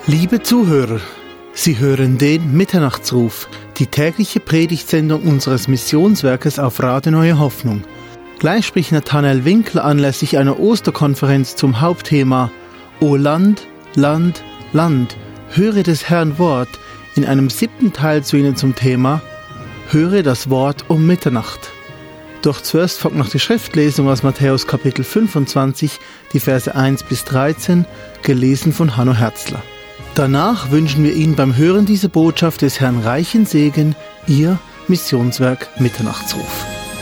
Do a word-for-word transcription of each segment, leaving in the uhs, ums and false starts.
Liebe Zuhörer, Sie hören den Mitternachtsruf, die tägliche Predigtsendung unseres Missionswerkes auf Radio Neue Hoffnung. Gleich spricht Nathanael Winkler anlässlich einer Osterkonferenz zum Hauptthema O Land, Land, Land, höre des Herrn Wort in einem siebten Teil zu Ihnen zum Thema Höre das Wort um Mitternacht. Doch zuerst folgt noch die Schriftlesung aus Matthäus Kapitel fünfundzwanzig, die Verse eins bis dreizehn, gelesen von Hanno Herzler. Danach wünschen wir Ihnen beim Hören dieser Botschaft des Herrn reichen Segen, Ihr Missionswerk Mitternachtsruf.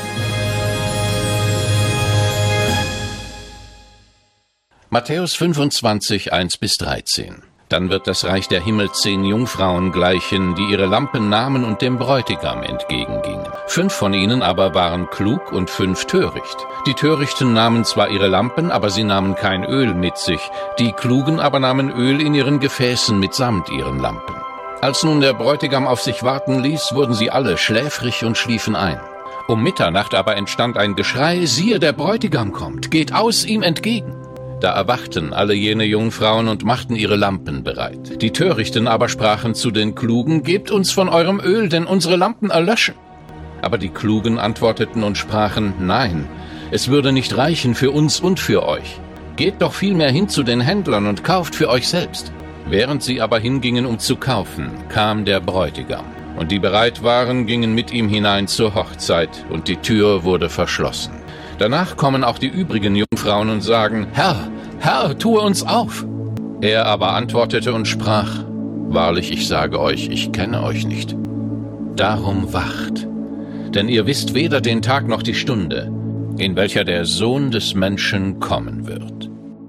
Matthäus fünfundzwanzig, eins bis dreizehn. Dann wird das Reich der Himmel zehn Jungfrauen gleichen, die ihre Lampen nahmen und dem Bräutigam entgegengingen. Fünf von ihnen aber waren klug und fünf töricht. Die Törichten nahmen zwar ihre Lampen, aber sie nahmen kein Öl mit sich. Die Klugen aber nahmen Öl in ihren Gefäßen mitsamt ihren Lampen. Als nun der Bräutigam auf sich warten ließ, wurden sie alle schläfrig und schliefen ein. Um Mitternacht aber entstand ein Geschrei: Siehe, der Bräutigam kommt, geht aus ihm entgegen. Da erwachten alle jene Jungfrauen und machten ihre Lampen bereit. Die Törichten aber sprachen zu den Klugen: Gebt uns von eurem Öl, denn unsere Lampen erlöschen. Aber die Klugen antworteten und sprachen: Nein, es würde nicht reichen für uns und für euch. Geht doch vielmehr hin zu den Händlern und kauft für euch selbst. Während sie aber hingingen, um zu kaufen, kam der Bräutigam. Und die bereit waren, gingen mit ihm hinein zur Hochzeit, und die Tür wurde verschlossen. Danach kommen auch die übrigen Jungfrauen und sagen: Herr, Herr, tue uns auf. Er aber antwortete und sprach: Wahrlich, ich sage euch, ich kenne euch nicht. Darum wacht, denn ihr wisst weder den Tag noch die Stunde, in welcher der Sohn des Menschen kommen wird.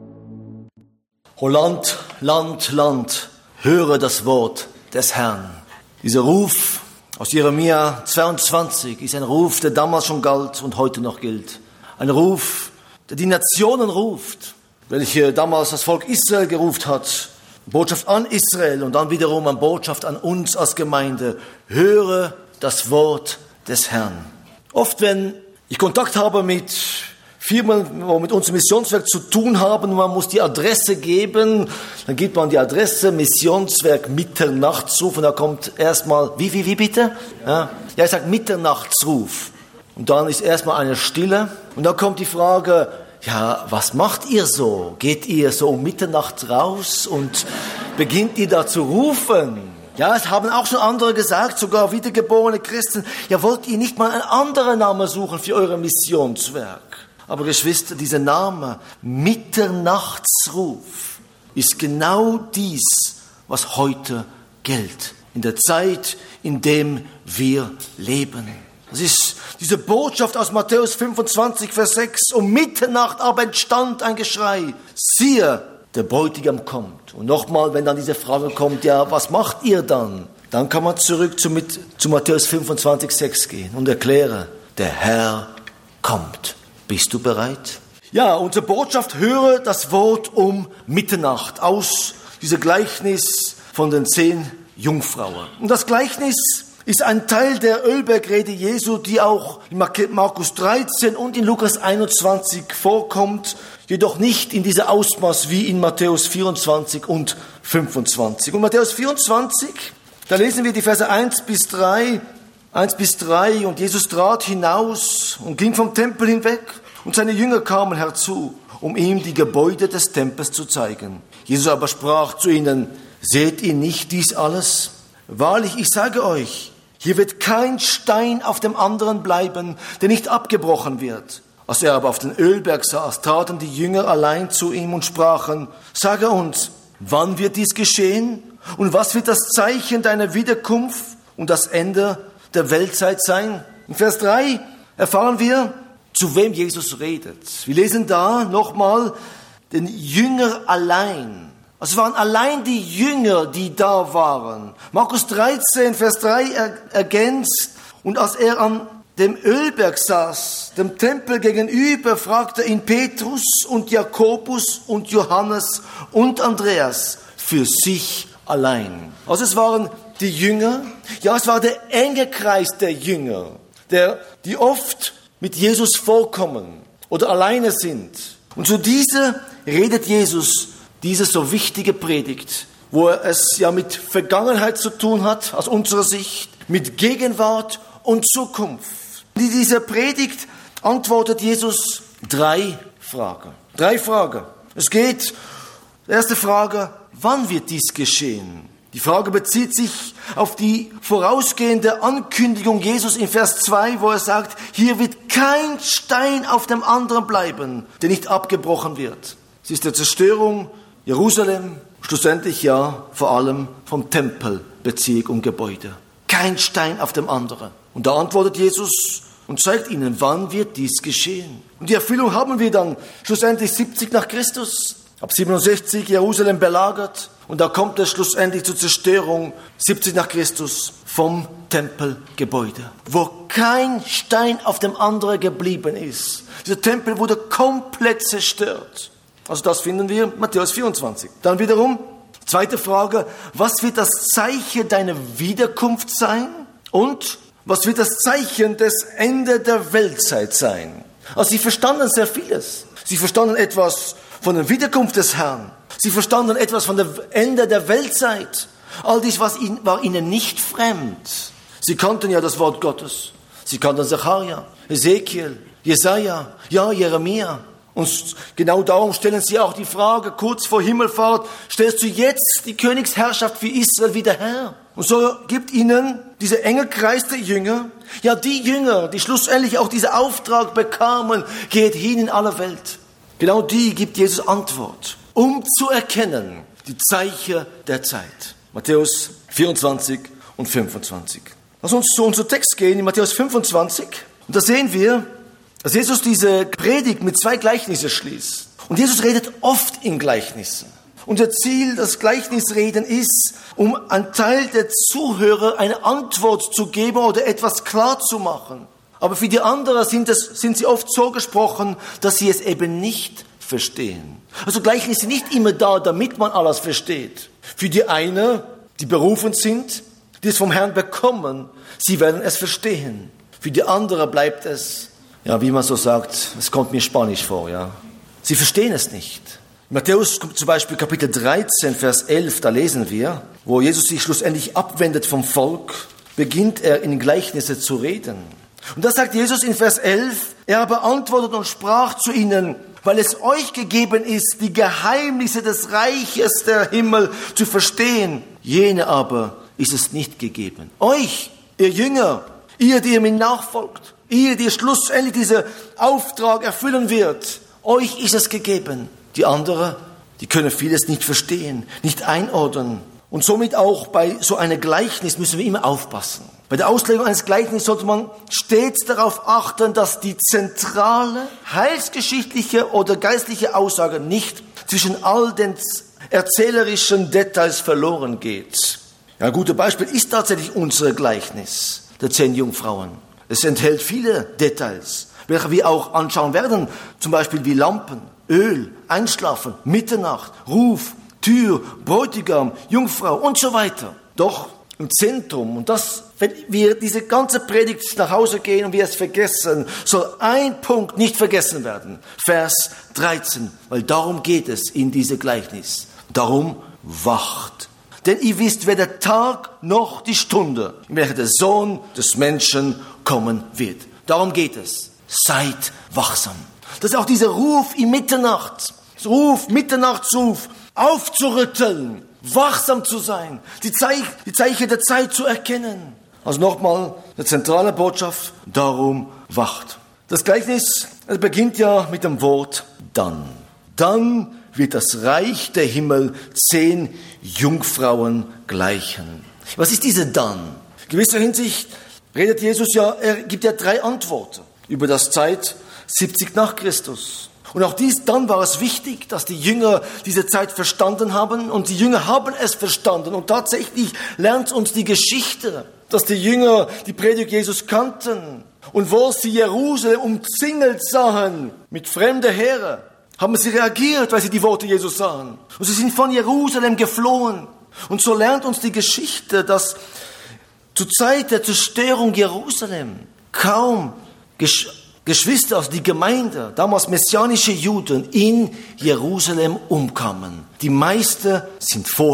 O Land, Land, Land, höre das Wort des Herrn. Dieser Ruf aus Jeremia zweiundzwanzig ist ein Ruf, der damals schon galt und heute noch gilt. Ein Ruf, der die Nationen ruft, welche damals das Volk Israel gerufen hat. Botschaft an Israel und dann wiederum eine Botschaft an uns als Gemeinde. Höre das Wort des Herrn. Oft, wenn ich Kontakt habe mit Firmen, die mit unserem Missionswerk zu tun haben, man muss die Adresse geben, dann gibt man die Adresse Missionswerk Mitternachtsruf und da kommt erstmal, wie, wie, wie bitte? Ja, ja ich sage Mitternachtsruf. Und dann ist erstmal eine Stille. Und dann kommt die Frage, ja, was macht ihr so? Geht ihr so um Mitternacht raus und beginnt ihr da zu rufen? Ja, es haben auch schon andere gesagt, sogar wiedergeborene Christen, ja, wollt ihr nicht mal einen anderen Namen suchen für euer Missionswerk? Aber Geschwister, dieser Name, Mitternachtsruf, ist genau dies, was heute gilt. In der Zeit, in der wir leben. Das ist diese Botschaft aus Matthäus fünfundzwanzig, Vers sechs. Um Mitternacht aber entstand ein Geschrei. Siehe, der Bräutigam kommt. Und nochmal, wenn dann diese Frage kommt, ja, was macht ihr dann? Dann kann man zurück zu, mit, zu Matthäus fünfundzwanzig, Vers sechs gehen und erkläre, der Herr kommt. Bist du bereit? Ja, unsere Botschaft, höre das Wort um Mitternacht aus diesem Gleichnis von den zehn Jungfrauen. Und das Gleichnis ist ein Teil der Ölbergrede Jesu, die auch in Markus dreizehn und in Lukas einundzwanzig vorkommt, jedoch nicht in diesem Ausmaß wie in Matthäus vierundzwanzig und fünfundzwanzig. Und Matthäus vierundzwanzig, da lesen wir die Verse eins bis drei, eins bis drei, und Jesus trat hinaus und ging vom Tempel hinweg, und seine Jünger kamen herzu, um ihm die Gebäude des Tempels zu zeigen. Jesus aber sprach zu ihnen: Seht ihr nicht dies alles? Wahrlich, ich sage euch, hier wird kein Stein auf dem anderen bleiben, der nicht abgebrochen wird. Als er aber auf den Ölberg saß, traten die Jünger allein zu ihm und sprachen: Sage uns, wann wird dies geschehen? Und was wird das Zeichen deiner Wiederkunft und das Ende der Weltzeit sein? In Vers drei erfahren wir, zu wem Jesus redet. Wir lesen da nochmal den Jünger allein. Es waren allein die Jünger, die da waren. Markus dreizehn, Vers drei ergänzt: Und als er an dem Ölberg saß, dem Tempel gegenüber, fragte ihn Petrus und Jakobus und Johannes und Andreas für sich allein. Also es waren die Jünger, ja, es war der enge Kreis der Jünger, der, die oft mit Jesus vorkommen oder alleine sind. Und zu dieser redet Jesus diese so wichtige Predigt, wo es ja mit Vergangenheit zu tun hat, aus unserer Sicht, mit Gegenwart und Zukunft. In dieser Predigt antwortet Jesus drei Fragen. Drei Fragen. Es geht, erste Frage, wann wird dies geschehen? Die Frage bezieht sich auf die vorausgehende Ankündigung Jesus in Vers zwei, wo er sagt, hier wird kein Stein auf dem anderen bleiben, der nicht abgebrochen wird. Es ist die Zerstörung Jerusalem, schlussendlich ja vor allem vom Tempelbezirk und Gebäude. Kein Stein auf dem anderen. Und da antwortet Jesus und zeigt ihnen, wann wird dies geschehen. Und die Erfüllung haben wir dann schlussendlich siebzig nach Christus. Ab siebenundsechzig Jerusalem belagert und da kommt es schlussendlich zur Zerstörung siebzig nach Christus vom Tempelgebäude, wo kein Stein auf dem anderen geblieben ist. Dieser Tempel wurde komplett zerstört. Also das finden wir in Matthäus vierundzwanzig. Dann wiederum, zweite Frage, was wird das Zeichen deiner Wiederkunft sein? Und was wird das Zeichen des Ende der Weltzeit sein? Also sie verstanden sehr vieles. Sie verstanden etwas von der Wiederkunft des Herrn. Sie verstanden etwas von dem Ende der Weltzeit. All dies was ihnen, war ihnen nicht fremd. Sie kannten ja das Wort Gottes. Sie kannten Sacharja, Ezekiel, Jesaja, ja, Jeremia. Und genau darum stellen sie auch die Frage, kurz vor Himmelfahrt, stellst du jetzt die Königsherrschaft für Israel wieder her? Und so gibt ihnen dieser enge Kreis der Jünger, ja die Jünger, die schlussendlich auch diesen Auftrag bekamen, geht hin in alle Welt. Genau die gibt Jesus Antwort, um zu erkennen die Zeichen der Zeit. Matthäus vierundzwanzig und fünfundzwanzig. Lass uns zu unserem Text gehen, in Matthäus fünfundzwanzig. Und da sehen wir, dass Jesus diese Predigt mit zwei Gleichnissen schließt. Und Jesus redet oft in Gleichnissen. Unser Ziel, das Gleichnisreden ist, um einen Teil der Zuhörer eine Antwort zu geben oder etwas klar zu machen. Aber für die anderen sind, es, sind sie oft so gesprochen, dass sie es eben nicht verstehen. Also Gleichnisse sind nicht immer da, damit man alles versteht. Für die einen, die berufen sind, die es vom Herrn bekommen, sie werden es verstehen. Für die anderen bleibt es, ja, wie man so sagt, es kommt mir Spanisch vor, ja. Sie verstehen es nicht. In Matthäus zum Beispiel Kapitel dreizehn, Vers elf, da lesen wir, wo Jesus sich schlussendlich abwendet vom Volk, beginnt er in Gleichnisse zu reden. Und da sagt Jesus in Vers elf, er aber antwortet und sprach zu ihnen, weil es euch gegeben ist, die Geheimnisse des Reiches der Himmel zu verstehen. Jene aber ist es nicht gegeben. Euch, ihr Jünger, ihr, die ihr mir nachfolgt, ihr, die schlussendlich diesen Auftrag erfüllen wird, euch ist es gegeben. Die anderen, die können vieles nicht verstehen, nicht einordnen. Und somit auch bei so einem Gleichnis müssen wir immer aufpassen. Bei der Auslegung eines Gleichnisses sollte man stets darauf achten, dass die zentrale, heilsgeschichtliche oder geistliche Aussage nicht zwischen all den erzählerischen Details verloren geht. Ja, ein gutes Beispiel ist tatsächlich unser Gleichnis der zehn Jungfrauen. Es enthält viele Details, welche wir auch anschauen werden, zum Beispiel wie Lampen, Öl, Einschlafen, Mitternacht, Ruf, Tür, Bräutigam, Jungfrau und so weiter. Doch im Zentrum, und das, wenn wir diese ganze Predigt nach Hause gehen und wir es vergessen, soll ein Punkt nicht vergessen werden. Vers dreizehn, weil darum geht es in diesem Gleichnis. Darum wacht. Denn ihr wisst weder der Tag noch die Stunde, in welcher der Sohn des Menschen kommen wird. Darum geht es. Seid wachsam. Das ist auch dieser Ruf in Mitternacht. Das Ruf, Mitternachtsruf, aufzurütteln, wachsam zu sein, die, Zeich, die Zeichen der Zeit zu erkennen. Also nochmal, die zentrale Botschaft, darum wacht. Das Gleichnis beginnt ja mit dem Wort dann. Dann wird das Reich der Himmel zehn Jungfrauen gleichen. Was ist diese dann? In gewisser Hinsicht redet Jesus ja, er gibt ja drei Antworten über das Zeit siebzig nach Christus. Und auch dies, dann war es wichtig, dass die Jünger diese Zeit verstanden haben. Und die Jünger haben es verstanden. Und tatsächlich lernt uns die Geschichte, dass die Jünger die Predigt Jesus kannten. Und wo sie Jerusalem umzingelt sahen mit fremden Heeren, haben sie reagiert, weil sie die Worte Jesus sahen. Und sie sind von Jerusalem geflohen. Und so lernt uns die Geschichte, dass zur Zeit der Zerstörung Jerusalem kaum Gesch- Geschwister aus der Gemeinde, damals messianische Juden, in Jerusalem umkamen. Die meisten sind vorher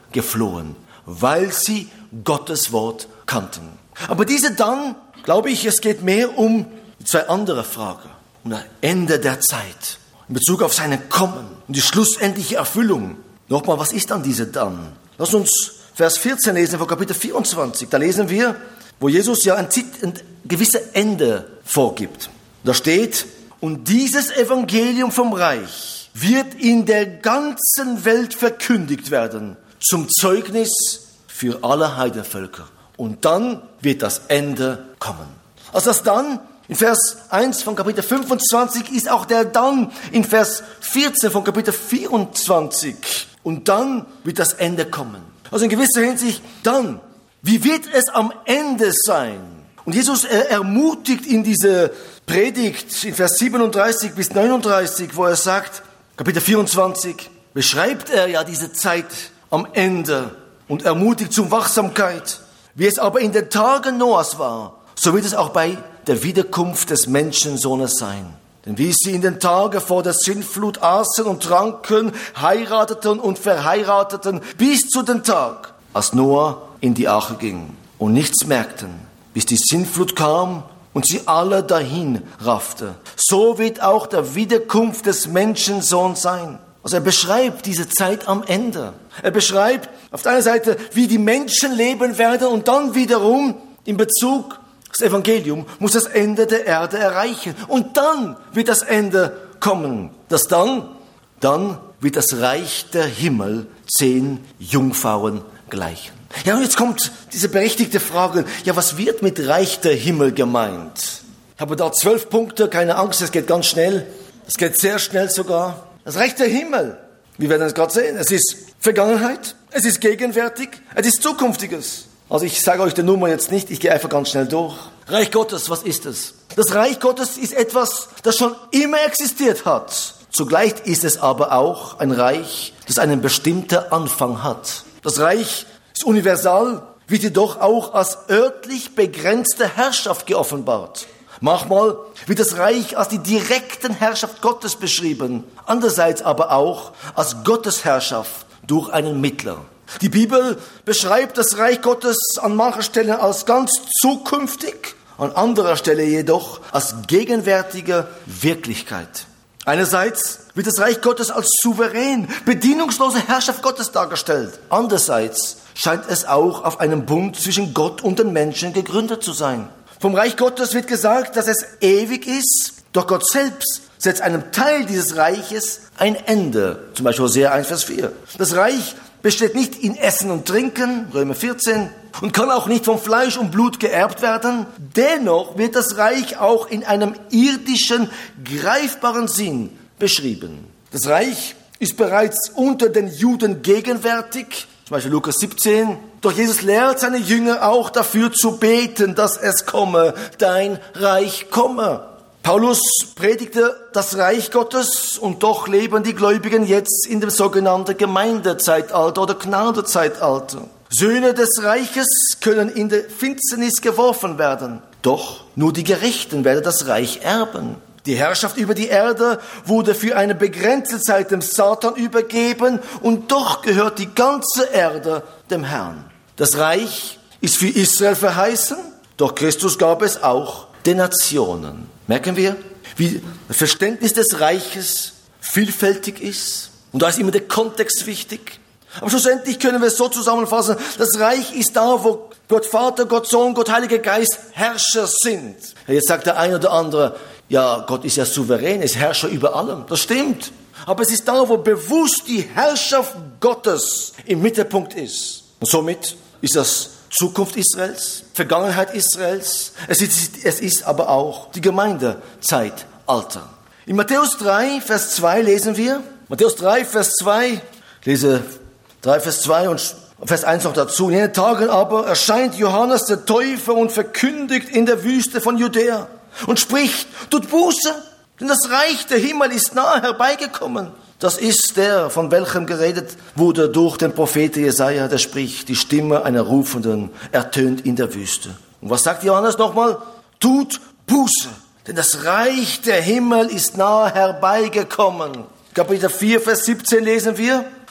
geflohen, weil sie Gottes Wort kannten. Aber diese dann, glaube ich, es geht mehr um zwei andere Fragen. Um das Ende der Zeit, in Bezug auf sein Kommen und die schlussendliche Erfüllung. Nochmal, was ist dann diese dann? Lass uns Vers vierzehn lesen von Kapitel vierundzwanzig. Da lesen wir, wo Jesus ja ein, ein gewisses Ende vorgibt. Da steht, und dieses Evangelium vom Reich wird in der ganzen Welt verkündigt werden, zum Zeugnis für alle Heidenvölker. Und dann wird das Ende kommen. Also das dann in Vers eins von Kapitel fünfundzwanzig ist auch der dann in Vers vierzehn von Kapitel vierundzwanzig. Und dann wird das Ende kommen. Also in gewisser Hinsicht dann. Wie wird es am Ende sein? Und Jesus er ermutigt in diese Predigt in Vers siebenunddreißig bis neununddreißig, wo er sagt, Kapitel vierundzwanzig, beschreibt er ja diese Zeit am Ende und ermutigt zur Wachsamkeit. Wie es aber in den Tagen Noahs war, so wird es auch bei der Wiederkunft des Menschensohnes sein. Denn wie sie in den Tagen vor der Sintflut aßen und tranken, heirateten und verheirateten, bis zu dem Tag, als Noah in die Arche ging und nichts merkten, bis die Sintflut kam und sie alle dahin raffte. So wird auch der Wiederkunft des Menschensohns sein. Also er beschreibt diese Zeit am Ende. Er beschreibt auf der einen Seite, wie die Menschen leben werden und dann wiederum in Bezug das Evangelium muss das Ende der Erde erreichen. Und dann wird das Ende kommen. Das dann, dann wird das Reich der Himmel zehn Jungfrauen gleichen. Ja, und jetzt kommt diese berechtigte Frage, ja, was wird mit Reich der Himmel gemeint? Ich habe da zwölf Punkte, keine Angst, es geht ganz schnell. Es geht sehr schnell sogar. Das Reich der Himmel, wir werden es gerade sehen, es ist Vergangenheit, es ist gegenwärtig, es ist Zukünftiges. Also ich sage euch die Nummer jetzt nicht, ich gehe einfach ganz schnell durch. Reich Gottes, was ist es? Das Reich Gottes ist etwas, das schon immer existiert hat. Zugleich ist es aber auch ein Reich, das einen bestimmten Anfang hat. Das Reich ist universal, wird jedoch auch als örtlich begrenzte Herrschaft geoffenbart. Manchmal wird das Reich als die direkte Herrschaft Gottes beschrieben, andererseits aber auch als Gottes Herrschaft durch einen Mittler. Die Bibel beschreibt das Reich Gottes an mancher Stelle als ganz zukünftig, an anderer Stelle jedoch als gegenwärtige Wirklichkeit. Einerseits wird das Reich Gottes als souverän, bedienungslose Herrschaft Gottes dargestellt. Andererseits scheint es auch auf einen Bund zwischen Gott und den Menschen gegründet zu sein. Vom Reich Gottes wird gesagt, dass es ewig ist, doch Gott selbst setzt einem Teil dieses Reiches ein Ende. Zum Beispiel Hosea eins, Vers vier. Das Reich besteht nicht in Essen und Trinken, Römer vierzehn, und kann auch nicht von Fleisch und Blut geerbt werden. Dennoch wird das Reich auch in einem irdischen, greifbaren Sinn beschrieben. Das Reich ist bereits unter den Juden gegenwärtig, zum Beispiel Lukas siebzehn. Doch Jesus lehrt seine Jünger auch dafür zu beten, dass es komme, dein Reich komme. Paulus predigte das Reich Gottes und doch leben die Gläubigen jetzt in dem sogenannten Gemeindezeitalter oder Gnadezeitalter. Söhne des Reiches können in die Finsternis geworfen werden, doch nur die Gerechten werden das Reich erben. Die Herrschaft über die Erde wurde für eine begrenzte Zeit dem Satan übergeben und doch gehört die ganze Erde dem Herrn. Das Reich ist für Israel verheißen, doch Christus gab es auch den Nationen. Merken wir, wie das Verständnis des Reiches vielfältig ist. Und da ist immer der Kontext wichtig. Aber schlussendlich können wir es so zusammenfassen, das Reich ist da, wo Gott Vater, Gott Sohn, Gott Heiliger Geist Herrscher sind. Jetzt sagt der eine oder andere, ja, Gott ist ja souverän, ist Herrscher über allem. Das stimmt. Aber es ist da, wo bewusst die Herrschaft Gottes im Mittelpunkt ist. Und somit ist das Zukunft Israels, Vergangenheit Israels. Es ist, es ist aber auch die Gemeindezeitalter. In Matthäus drei, Vers zwei lesen wir, Matthäus drei, Vers zwei, ich lese drei, Vers zwei und Vers eins noch dazu. In jenen Tagen aber erscheint Johannes der Täufer und verkündigt in der Wüste von Judäa und spricht, tut Buße, denn das Reich der Himmel ist nahe herbeigekommen. Das ist der, von welchem geredet wurde durch den Propheten Jesaja, der spricht, die Stimme einer Rufenden ertönt in der Wüste. Und was sagt Johannes nochmal? Tut Buße, denn das Reich der Himmel ist nahe herbeigekommen. Kapitel vier, Vers siebzehn lesen wir,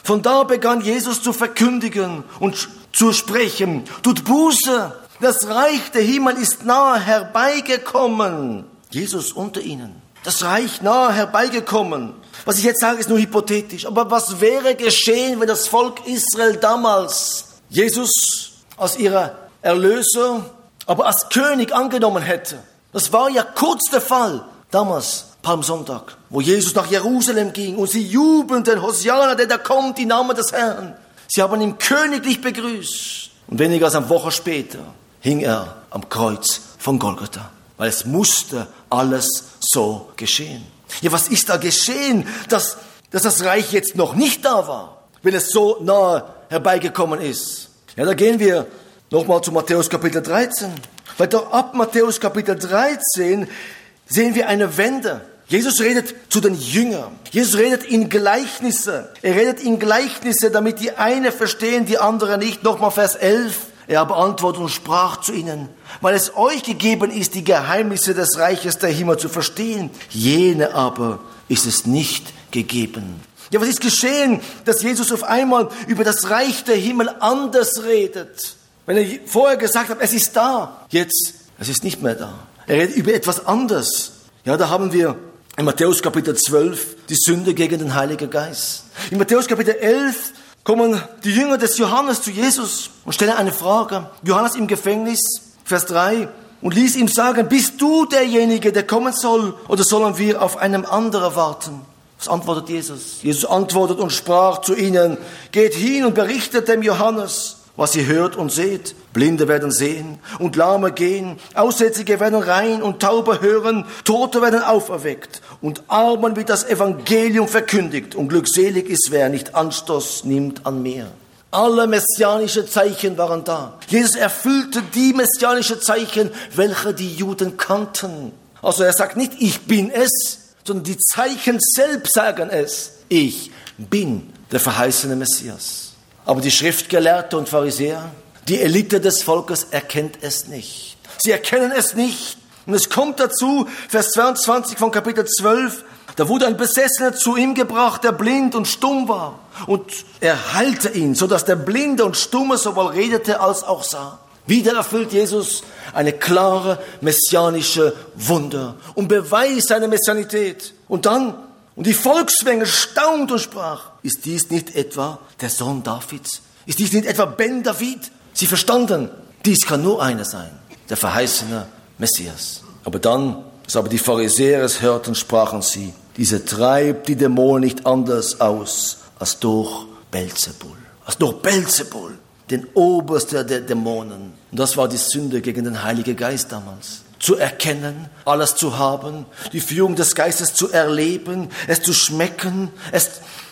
Von da begann Jesus zu verkündigen und zu sprechen: Tut Buße, das Reich der Himmel ist nahe herbeigekommen. Jesus unter ihnen. Das Reich nahe herbeigekommen. Was ich jetzt sage, ist nur hypothetisch. Aber was wäre geschehen, wenn das Volk Israel damals Jesus als ihrer Erlöser, aber als König angenommen hätte? Das war ja kurz der Fall damals, Palmsonntag, wo Jesus nach Jerusalem ging und sie jubelten: Hosianna, der da kommt, im Namen des Herrn. Sie haben ihn königlich begrüßt. Und weniger als eine Woche später hing er am Kreuz von Golgatha. Weil es musste alles so geschehen. Ja, was ist da geschehen, dass, dass das Reich jetzt noch nicht da war, wenn es so nahe herbeigekommen ist? Ja, da gehen wir nochmal zu Matthäus Kapitel dreizehn. Weil doch ab Matthäus Kapitel dreizehn sehen wir eine Wende. Jesus redet zu den Jüngern. Jesus redet in Gleichnisse. Er redet in Gleichnisse, damit die eine verstehen, die andere nicht. Nochmal Vers elf. Er beantwortete und sprach zu ihnen: Weil es euch gegeben ist, die Geheimnisse des Reiches der Himmel zu verstehen, jene aber ist es nicht gegeben. Ja, was ist geschehen, dass Jesus auf einmal über das Reich der Himmel anders redet? Wenn er vorher gesagt hat, es ist da, jetzt, es ist nicht mehr da. Er redet über etwas anderes. Ja, da haben wir in Matthäus Kapitel zwölf die Sünde gegen den Heiligen Geist. In Matthäus Kapitel elf kommen die Jünger des Johannes zu Jesus und stellen eine Frage. Johannes im Gefängnis, Vers drei, und ließ ihm sagen: Bist du derjenige, der kommen soll, oder sollen wir auf einem anderen warten? Was antwortet Jesus? Jesus antwortet und sprach zu ihnen: Geht hin und berichtet dem Johannes, was ihr hört und seht. Blinde werden sehen und Lahme gehen, Aussätzige werden rein und Taube hören, Tote werden auferweckt und Armen wird das Evangelium verkündigt. Und glückselig ist, wer nicht Anstoß nimmt an mir. Alle messianischen Zeichen waren da. Jesus erfüllte die messianischen Zeichen, welche die Juden kannten. Also er sagt nicht: Ich bin es, sondern die Zeichen selbst sagen es: Ich bin der verheißene Messias. Aber die Schriftgelehrten und Pharisäer, die Elite des Volkes, erkennt es nicht. Sie erkennen es nicht. Und es kommt dazu, Vers zweiundzwanzig von Kapitel zwölf, da wurde ein Besessener zu ihm gebracht, der blind und stumm war. Und er heilte ihn, sodass der Blinde und Stumme sowohl redete als auch sah. Wieder erfüllt Jesus eine klare messianische Wunder und beweist seine Messianität. Und dann, und die Volksmenge staunt und sprach: Ist dies nicht etwa der Sohn Davids? Ist dies nicht etwa Ben David? Sie verstanden, dies kann nur einer sein, der verheißene Messias. Aber dann, als aber die Pharisäer es hörten, sprachen sie: Diese treibt die Dämonen nicht anders aus als durch Belzebul. Als durch Belzebul, den Obersten der Dämonen. Und das war die Sünde gegen den Heiligen Geist damals. Zu erkennen, alles zu haben, die Führung des Geistes zu erleben, es zu schmecken, es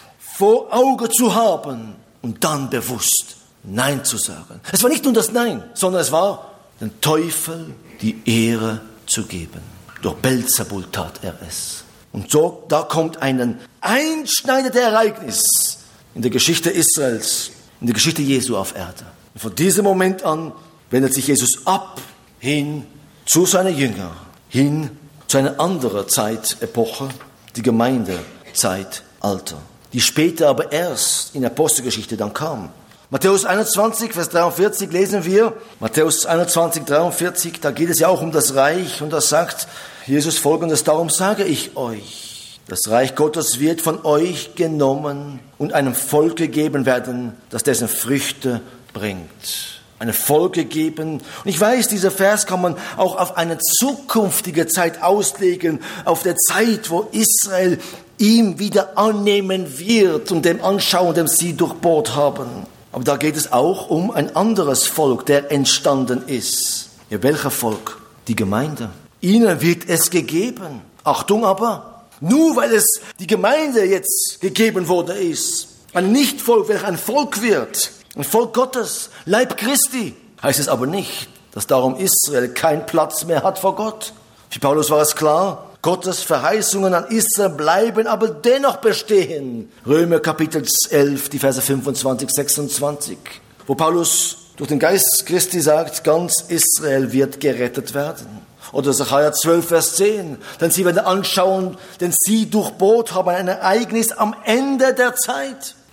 vor Auge zu haben und dann bewusst Nein zu sagen. Es war nicht nur das Nein, sondern es war, den Teufel die Ehre zu geben. Durch Belzebul tat er es. Und so, da kommt ein einschneidendes Ereignis in der Geschichte Israels, in der Geschichte Jesu auf Erde. Und von diesem Moment an wendet sich Jesus ab, hin zu seinen Jüngern, hin zu einer anderen Zeitepoche, die Gemeindezeitalter, die später aber erst in der Apostelgeschichte dann kam. Matthäus einundzwanzig, Vers dreiundvierzig lesen wir, Matthäus einundzwanzig, dreiundvierzig, da geht es ja auch um das Reich und da sagt Jesus Folgendes: Darum sage ich euch, das Reich Gottes wird von euch genommen und einem Volk gegeben werden, das dessen Früchte bringt. Einem Volk gegeben. Und ich weiß, dieser Vers kann man auch auf eine zukünftige Zeit auslegen, auf der Zeit, wo Israel ihm wieder annehmen wird und dem anschauen, dem sie durchbohrt haben. Aber da geht es auch um ein anderes Volk, der entstanden ist. Ja, welcher Volk? Die Gemeinde. Ihnen wird es gegeben. Achtung aber, nur weil es die Gemeinde jetzt gegeben wurde ist, ein Nichtvolk, welches ein Volk wird, ein Volk Gottes, Leib Christi, heißt es aber nicht, dass darum Israel keinen Platz mehr hat vor Gott. Für Paulus war es klar, Gottes Verheißungen an Israel bleiben aber dennoch bestehen. Römer Kapitel elf, die Verse fünfundzwanzig, sechsundzwanzig, wo Paulus durch den Geist Christi sagt, ganz Israel wird gerettet werden. Oder Sacharja zwölf, Vers zehn, denn sie werden anschauen, denn sie durchbohrt haben ein Ereignis am Ende der Zeit.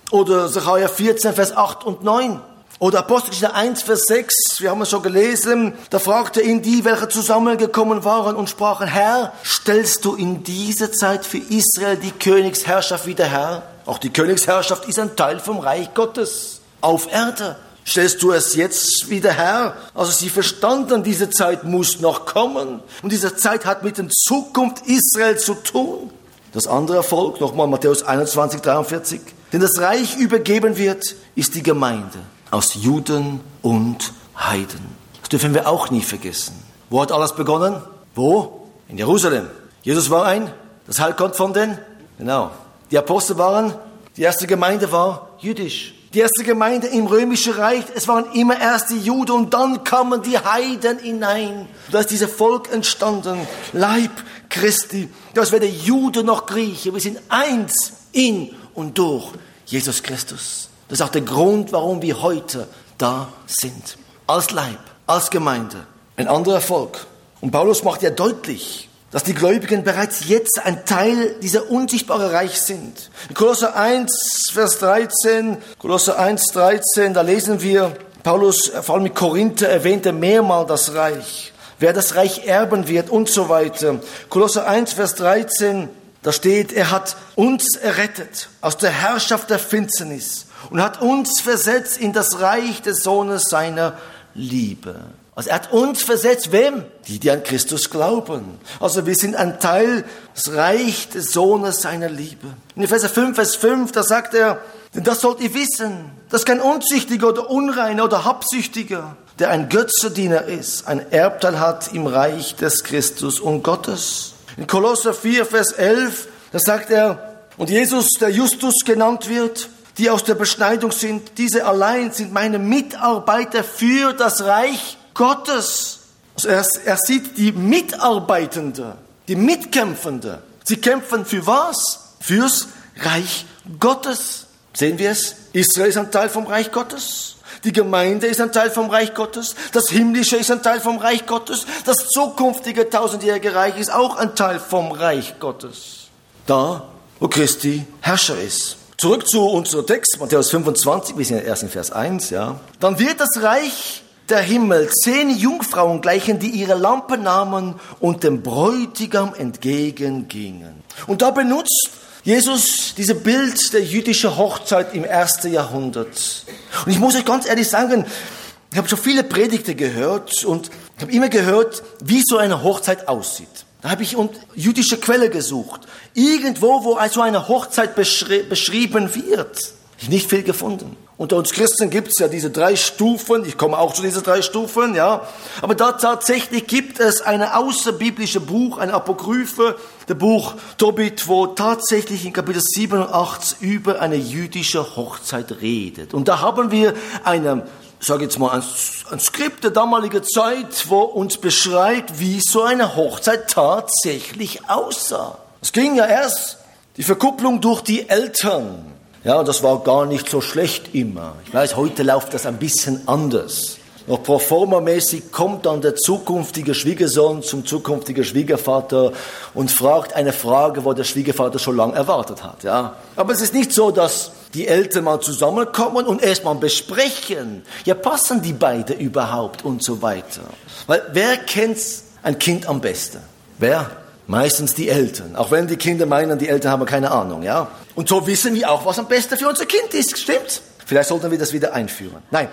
Oder Sacharja vierzehn, Vers acht und neun. Oder Apostelgeschichte eins, Vers sechs, wir haben es schon gelesen, da fragte ihn die, welche zusammengekommen waren und sprachen, Herr, stellst du in dieser Zeit für Israel die Königsherrschaft wieder her? Auch die Königsherrschaft ist ein Teil vom Reich Gottes auf Erde. Stellst du es jetzt wieder her? Also sie verstanden, diese Zeit muss noch kommen. Und diese Zeit hat mit der Zukunft Israel zu tun. Das andere Volk, nochmal Matthäus einundzwanzig, dreiundvierzig, denn das Reich übergeben wird, ist die Gemeinde aus Juden und Heiden. Das dürfen wir auch nie vergessen. Wo hat alles begonnen? Wo? In Jerusalem. Jesus war ein, das Heil kommt von den, genau. Die Apostel waren, die erste Gemeinde war jüdisch. Die erste Gemeinde im Römischen Reich, es waren immer erst die Juden und dann kamen die Heiden hinein. Da ist dieses Volk entstanden, Leib Christi. Das weder Jude noch Grieche. Wir sind eins in und durch Jesus Christus. Das ist auch der Grund, warum wir heute da sind. Als Leib, als Gemeinde, ein anderer Volk. Und Paulus macht ja deutlich, dass die Gläubigen bereits jetzt ein Teil dieser unsichtbaren Reich sind. In Kolosser eins, Vers dreizehn, Kolosser eins, dreizehn, da lesen wir, Paulus, vor allem mit Korinther, erwähnte mehrmals das Reich, wer das Reich erben wird und so weiter. Kolosser eins, Vers dreizehn, da steht, er hat uns errettet aus der Herrschaft der Finsternis und hat uns versetzt in das Reich des Sohnes seiner Liebe. Also er hat uns versetzt, wem? Die, die an Christus glauben. Also wir sind ein Teil des Reichs des Sohnes seiner Liebe. In Epheser fünf, Vers fünf, da sagt er, denn das sollt ihr wissen, dass kein Unzüchtiger oder Unreiner oder Habsüchtiger, der ein Götzendiener ist, ein Erbteil hat im Reich des Christus und Gottes. In Kolosser vier, Vers elf, da sagt er, und Jesus, der Justus genannt wird, die aus der Beschneidung sind, diese allein sind meine Mitarbeiter für das Reich Gottes. Also er, er sieht die Mitarbeitende, die Mitkämpfende. Sie kämpfen für was? Fürs Reich Gottes. Sehen wir es? Israel ist ein Teil vom Reich Gottes. Die Gemeinde ist ein Teil vom Reich Gottes. Das Himmlische ist ein Teil vom Reich Gottes. Das zukünftige tausendjährige Reich ist auch ein Teil vom Reich Gottes. Da, wo Christi Herrscher ist. Zurück zu unserem Text, Matthäus fünfundzwanzig, wir sind erst in Vers eins, ja. Dann wird das Reich der Himmel zehn Jungfrauen gleichen, die ihre Lampe nahmen und dem Bräutigam entgegengingen. Und da benutzt Jesus dieses Bild der jüdischen Hochzeit im ersten Jahrhundert. Und ich muss euch ganz ehrlich sagen, ich habe schon viele Predigten gehört und ich habe immer gehört, wie so eine Hochzeit aussieht. Da habe ich jüdische Quelle gesucht. Irgendwo, wo so eine Hochzeit beschri- beschrieben wird. Ich habe nicht viel gefunden. Unter uns Christen gibt es ja diese drei Stufen. Ich komme auch zu diesen drei Stufen, ja. Aber da tatsächlich gibt es eine außerbiblische Buch, eine Apokryphe, das Buch Tobit, wo tatsächlich in Kapitel siebenundachtzig über eine jüdische Hochzeit redet. Und da haben wir eine, sage jetzt mal, ein, ein Skript der damaligen Zeit, wo uns beschreibt, wie so eine Hochzeit tatsächlich aussah. Es ging ja erst die Verkupplung durch die Eltern. Ja, das war gar nicht so schlecht immer. Ich weiß, heute läuft das ein bisschen anders. Noch proforma-mäßig kommt dann der zukünftige Schwiegersohn zum zukünftigen Schwiegervater und fragt eine Frage, wo der Schwiegervater schon lange erwartet hat. Ja, aber es ist nicht so, dass die Eltern mal zusammenkommen und erstmal besprechen. Ja, passen die beiden überhaupt und so weiter. Weil wer kennt ein Kind am besten? Wer? Meistens die Eltern. Auch wenn die Kinder meinen, die Eltern haben keine Ahnung, ja. Und so wissen wir auch, was am besten für unser Kind ist, stimmt? Vielleicht sollten wir das wieder einführen. Nein.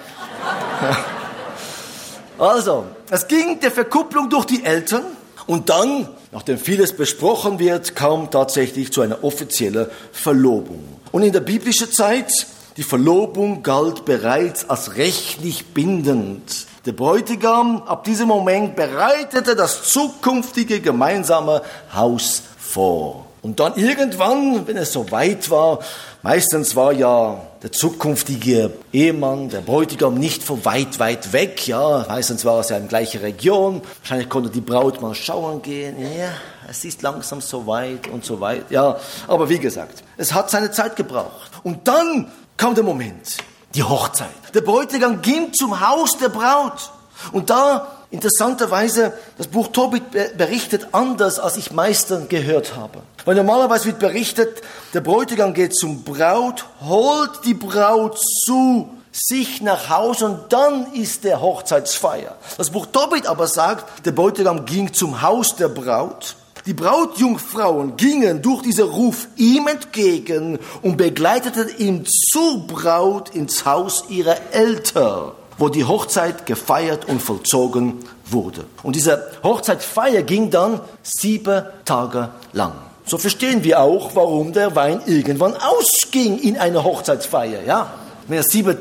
Also, es ging der Verkupplung durch die Eltern und dann, nachdem vieles besprochen wird, kam tatsächlich zu einer offiziellen Verlobung. Und in der biblischen Zeit, die Verlobung galt bereits als rechtlich bindend. Der Bräutigam ab diesem Moment bereitete das zukünftige gemeinsame Haus vor. Und dann irgendwann, wenn es so weit war, meistens war ja der zukünftige Ehemann, der Bräutigam, nicht von weit, weit weg. Ja, meistens war es ja in gleicher Region. Wahrscheinlich konnte die Braut mal schauen gehen. Ja, es ist langsam so weit und so weit. Ja, aber wie gesagt, es hat seine Zeit gebraucht. Und dann kam der Moment. Die Hochzeit. Der Bräutigam ging zum Haus der Braut. Und da Interessanterweise, das Buch Tobit berichtet anders, als ich meistens gehört habe. Weil normalerweise wird berichtet, der Bräutigam geht zum Braut, holt die Braut zu sich nach Hause und dann ist der Hochzeitsfeier. Das Buch Tobit aber sagt, der Bräutigam ging zum Haus der Braut. Die Brautjungfrauen gingen durch diesen Ruf ihm entgegen und begleiteten ihn zur Braut ins Haus ihrer Eltern, wo die Hochzeit gefeiert und vollzogen wurde. Und diese Hochzeitsfeier ging dann sieben Tage lang. So verstehen wir auch, warum der Wein irgendwann ausging in einer Hochzeitsfeier, ja. Wenn es sieben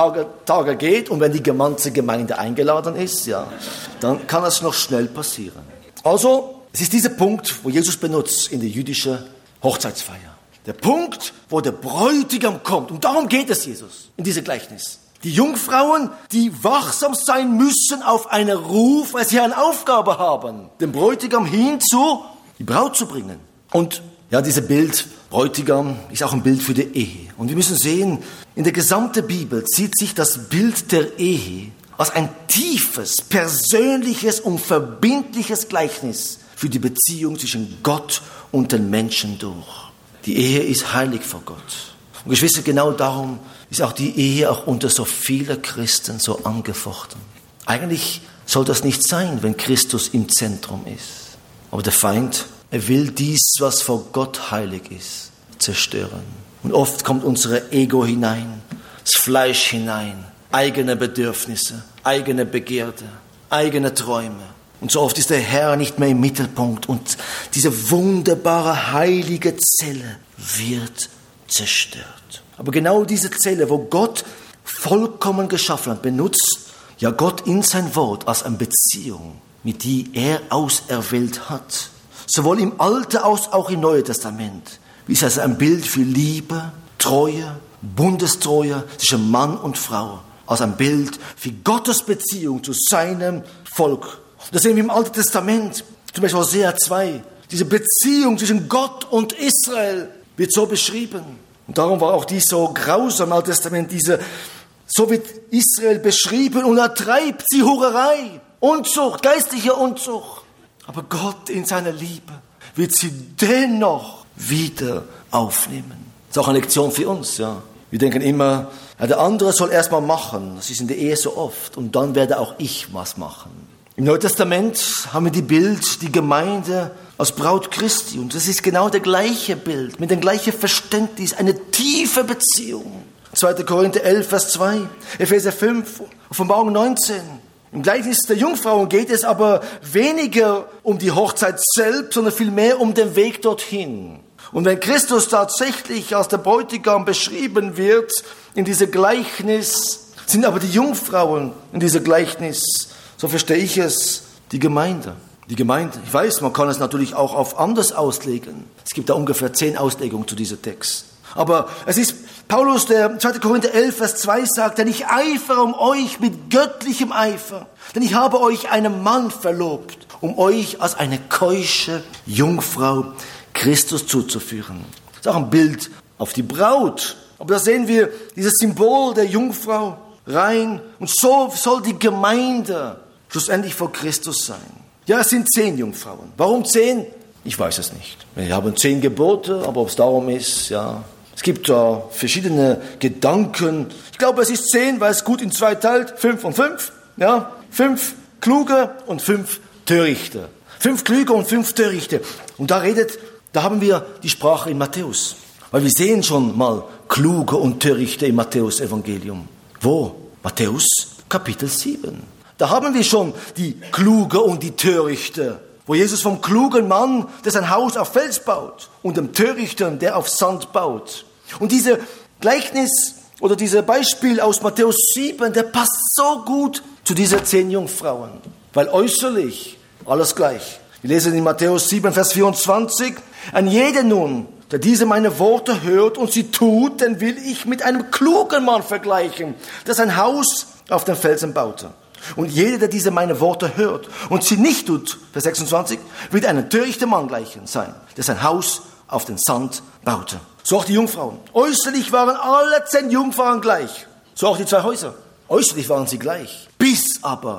Tage geht und wenn die ganze Gemeinde eingeladen ist, ja, dann kann es noch schnell passieren. Also, es ist dieser Punkt, wo Jesus benutzt in der jüdischen Hochzeitsfeier. Der Punkt, wo der Bräutigam kommt. Und darum geht es Jesus in diesem Gleichnis. Die Jungfrauen, die wachsam sein müssen auf einen Ruf, weil sie eine Aufgabe haben, den Bräutigam hinzu, die Braut zu bringen. Und ja, dieses Bild, Bräutigam, ist auch ein Bild für die Ehe. Und wir müssen sehen, in der gesamten Bibel zieht sich das Bild der Ehe als ein tiefes, persönliches und verbindliches Gleichnis für die Beziehung zwischen Gott und den Menschen durch. Die Ehe ist heilig vor Gott. Und Geschwister, genau darum ist auch die Ehe auch unter so vielen Christen so angefochten. Eigentlich soll das nicht sein, wenn Christus im Zentrum ist. Aber der Feind, er will dies, was vor Gott heilig ist, zerstören. Und oft kommt unser Ego hinein, das Fleisch hinein, eigene Bedürfnisse, eigene Begierde, eigene Träume. Und so oft ist der Herr nicht mehr im Mittelpunkt und diese wunderbare, heilige Zelle wird zerstört. Aber genau diese Zelle, wo Gott vollkommen geschaffen hat, benutzt ja Gott in sein Wort als eine Beziehung, mit die er auserwählt hat. Sowohl im Alten als auch im Neuen Testament. Wie ist das ein Bild für Liebe, Treue, Bundestreue zwischen Mann und Frau. Als ein Bild für Gottes Beziehung zu seinem Volk. Das sehen wir im Alten Testament, zum Beispiel Hosea zwei. Diese Beziehung zwischen Gott und Israel wird so beschrieben. Und darum war auch dies so grausam im Alten Testament. Diese, so wird Israel beschrieben und er treibt sie Hurerei, Unzucht, geistliche Unzucht. Aber Gott in seiner Liebe wird sie dennoch wieder aufnehmen. Das ist auch eine Lektion für uns, ja. Wir denken immer, ja, der andere soll erst mal machen. Das ist in der Ehe so oft. Und dann werde auch ich was machen. Im Neuen Testament haben wir die Bild, die Gemeinde als Braut Christi. Und das ist genau das gleiche Bild, mit dem gleichen Verständnis, eine tiefe Beziehung. zweiter Korinther elf, Vers zwei, Epheser fünf, Offenbarung neunzehn. Im Gleichnis der Jungfrauen geht es aber weniger um die Hochzeit selbst, sondern vielmehr um den Weg dorthin. Und wenn Christus tatsächlich als der Bräutigam beschrieben wird in diesem Gleichnis, sind aber die Jungfrauen in diesem Gleichnis, so verstehe ich es, die Gemeinde. Die Gemeinde. Ich weiß, man kann es natürlich auch auf anders auslegen. Es gibt da ungefähr zehn Auslegungen zu diesem Text. Aber es ist Paulus, der zweiter Korinther elf, Vers zwei sagt, denn ich eifere um euch mit göttlichem Eifer, denn ich habe euch einen Mann verlobt, um euch als eine keusche Jungfrau Christus zuzuführen. Das ist auch ein Bild auf die Braut. Aber da sehen wir dieses Symbol der Jungfrau rein. Und so soll die Gemeinde schlussendlich vor Christus sein. Ja, es sind zehn Jungfrauen. Warum zehn? Ich weiß es nicht. Wir haben zehn Gebote, aber ob es darum ist, ja. Es gibt da uh, verschiedene Gedanken. Ich glaube, es ist zehn, weil es gut in zwei teilt. Fünf und fünf. Ja, fünf Kluge und fünf Törichte. Fünf Klüge und fünf Törichte. Und da redet, da haben wir die Sprache in Matthäus. Weil wir sehen schon mal Kluge und Törichte im Matthäus-Evangelium. Wo? Matthäus, Kapitel sieben. Da haben wir schon die Kluge und die Törichte. Wo Jesus vom klugen Mann, der sein Haus auf Fels baut, und dem Törichten, der auf Sand baut. Und diese Gleichnis oder dieses Beispiel aus Matthäus sieben, der passt so gut zu diesen zehn Jungfrauen. Weil äußerlich alles gleich. Wir lesen in Matthäus sieben, Vers vierundzwanzig. An jeder nun, der diese meine Worte hört und sie tut, den will ich mit einem klugen Mann vergleichen, der sein Haus auf den Felsen baute. Und jeder, der diese meine Worte hört und sie nicht tut, Vers sechsundzwanzig, wird einem törichten Mann gleichen sein, der sein Haus auf den Sand baute. So auch die Jungfrauen. Äußerlich waren alle zehn Jungfrauen gleich. So auch die zwei Häuser. Äußerlich waren sie gleich. Bis aber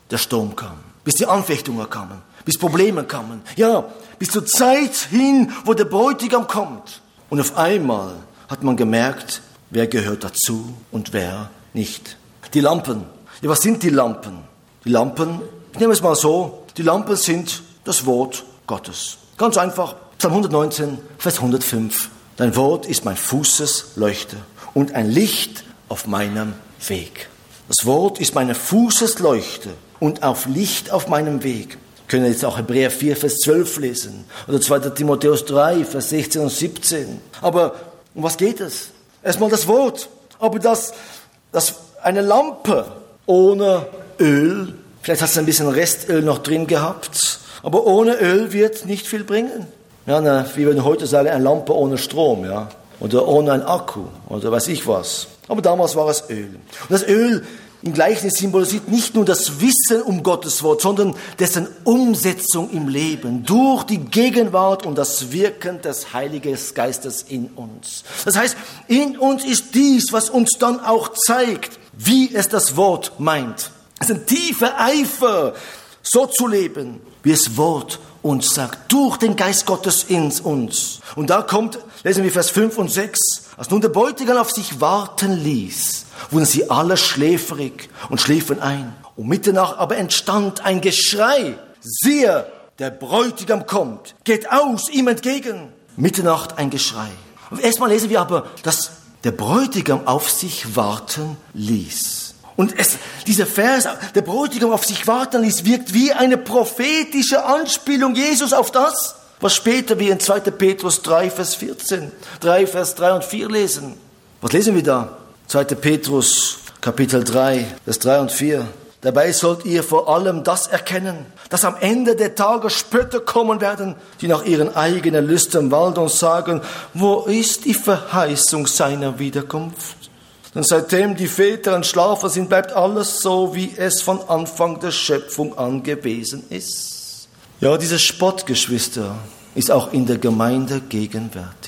der Sturm kam, bis die Anfechtungen kamen, bis Probleme kamen. Ja, bis zur Zeit hin, wo der Bräutigam kommt. Und auf einmal hat man gemerkt, wer gehört dazu und wer nicht. Die Lampen. Ja, was sind die Lampen? Die Lampen, ich nehme es mal so, die Lampen sind das Wort Gottes. Ganz einfach, Psalm hundertneunzehn, Vers hundertfünf. Dein Wort ist mein Fußesleuchte und ein Licht auf meinem Weg. Das Wort ist meine Fußesleuchte und auf Licht auf meinem Weg. Wir können jetzt auch Hebräer vier, Vers zwölf lesen oder zweiter Timotheus drei, Vers sechzehn und siebzehn. Aber um was geht es? Erstmal das Wort. Aber das, das eine Lampe ohne Öl, vielleicht hast du ein bisschen Restöl noch drin gehabt, aber ohne Öl wird nicht viel bringen. Ja, ne, wie wir heute sagen, eine Lampe ohne Strom, ja, oder ohne ein Akku oder weiß ich was. Aber damals war es Öl. Und das Öl im Gleichnis symbolisiert nicht nur das Wissen um Gottes Wort, sondern dessen Umsetzung im Leben durch die Gegenwart und das Wirken des Heiligen Geistes in uns. Das heißt, in uns ist dies, was uns dann auch zeigt, wie es das Wort meint. Es ist ein tiefer Eifer, so zu leben, wie es Wort uns sagt, durch den Geist Gottes in uns. Und da kommt, lesen wir Vers fünf und sechs, als nun der Bräutigam auf sich warten ließ, wurden sie alle schläfrig und schliefen ein. Um Mitternacht aber entstand ein Geschrei. Siehe, der Bräutigam kommt, geht aus ihm entgegen. Mitternacht ein Geschrei. Und erstmal lesen wir aber, dass der Bräutigam auf sich warten ließ. Und es, dieser Vers, der Bräutigam auf sich warten ließ, wirkt wie eine prophetische Anspielung Jesus auf das, was später wir in zweiter Petrus drei, Vers vierzehn, drei, Vers drei und vier lesen. Was lesen wir da? zweiter Petrus, Kapitel drei, Vers drei und vier. Dabei sollt ihr vor allem das erkennen, dass am Ende der Tage Spötter kommen werden, die nach ihren eigenen Lüstern walten und sagen, wo ist die Verheißung seiner Wiederkunft? Denn seitdem die Väter entschlafen sind, bleibt alles so, wie es von Anfang der Schöpfung an gewesen ist. Ja, dieses Spott, Geschwister, ist auch in der Gemeinde gegenwärtig.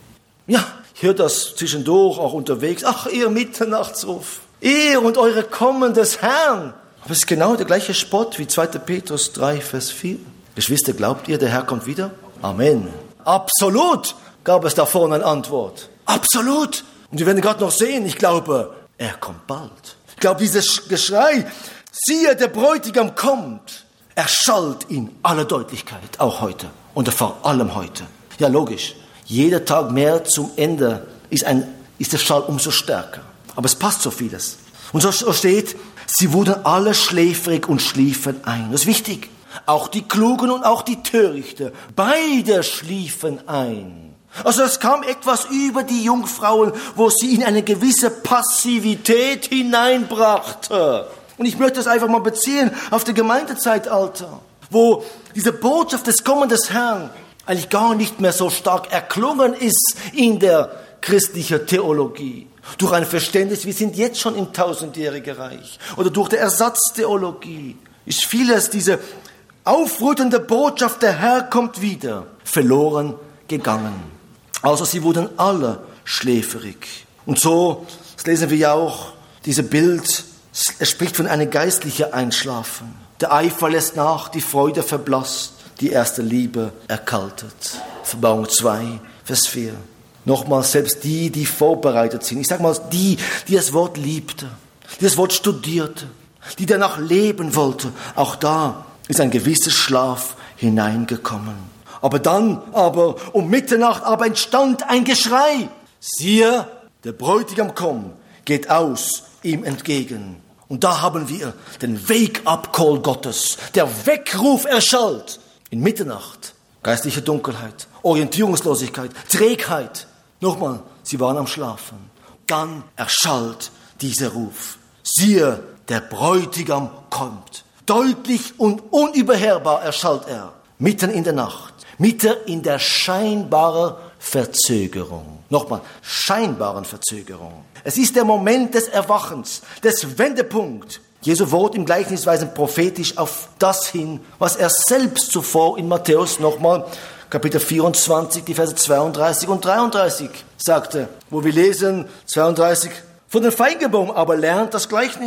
Ja, ich höre das zwischendurch auch unterwegs. Ach, ihr Mitternachtsruf, ihr und eure Kommen des Herrn. Aber es ist genau der gleiche Spott wie zweiter Petrus drei, Vers vier. Geschwister, glaubt ihr, der Herr kommt wieder? Amen. Absolut, gab es da vorne eine Antwort. Absolut. Und wir werden gerade noch sehen, ich glaube, er kommt bald. Ich glaube, dieses Geschrei, siehe, der Bräutigam kommt, erschallt in aller Deutlichkeit, auch heute und vor allem heute. Ja, logisch, jeder Tag mehr zum Ende ist, ein, ist der Schall umso stärker. Aber es passt so vieles. Und so steht, sie wurden alle schläfrig und schliefen ein. Das ist wichtig. Auch die Klugen und auch die Törichte, beide schliefen ein. Also es kam etwas über die Jungfrauen, wo sie in eine gewisse Passivität hineinbrachte. Und ich möchte das einfach mal beziehen auf das Gemeindezeitalter, wo diese Botschaft des Kommens des Herrn eigentlich gar nicht mehr so stark erklungen ist in der christlichen Theologie. Durch ein Verständnis, wir sind jetzt schon im tausendjährigen Reich. Oder durch die Ersatztheologie ist vieles, diese aufrüttelnde Botschaft, der Herr kommt wieder, verloren gegangen. Also sie wurden alle schläferig. Und so, das lesen wir ja auch, dieses Bild, es spricht von einem geistlichen Einschlafen. Der Eifer lässt nach, die Freude verblasst, die erste Liebe erkaltet. Offenbarung zwei, Vers vier. Nochmal, selbst die, die vorbereitet sind. Ich sage mal, die, die das Wort liebte, die das Wort studierte, die danach leben wollte. Auch da ist ein gewisser Schlaf hineingekommen. Aber dann, aber um Mitternacht, aber entstand ein Geschrei. Siehe, der Bräutigam kommt, geht aus ihm entgegen. Und da haben wir den Wake-up-Call Gottes. Der Weckruf erschallt. In Mitternacht, geistliche Dunkelheit, Orientierungslosigkeit, Trägheit. Nochmal, sie waren am Schlafen. Dann erschallt dieser Ruf. Siehe, der Bräutigam kommt. Deutlich und unüberhörbar erschallt er. Mitten in der Nacht. Mitten in der scheinbaren Verzögerung. Nochmal, scheinbaren Verzögerung. Es ist der Moment des Erwachens, des Wendepunkts. Jesu Wort im Gleichnis weisen prophetisch auf das hin, was er selbst zuvor in Matthäus nochmal, Kapitel vierundzwanzig, die Verse zweiunddreißig und dreiunddreißig sagte, wo wir lesen, zweiunddreißig, von dem Feigenbaum aber lernt das Gleichnis.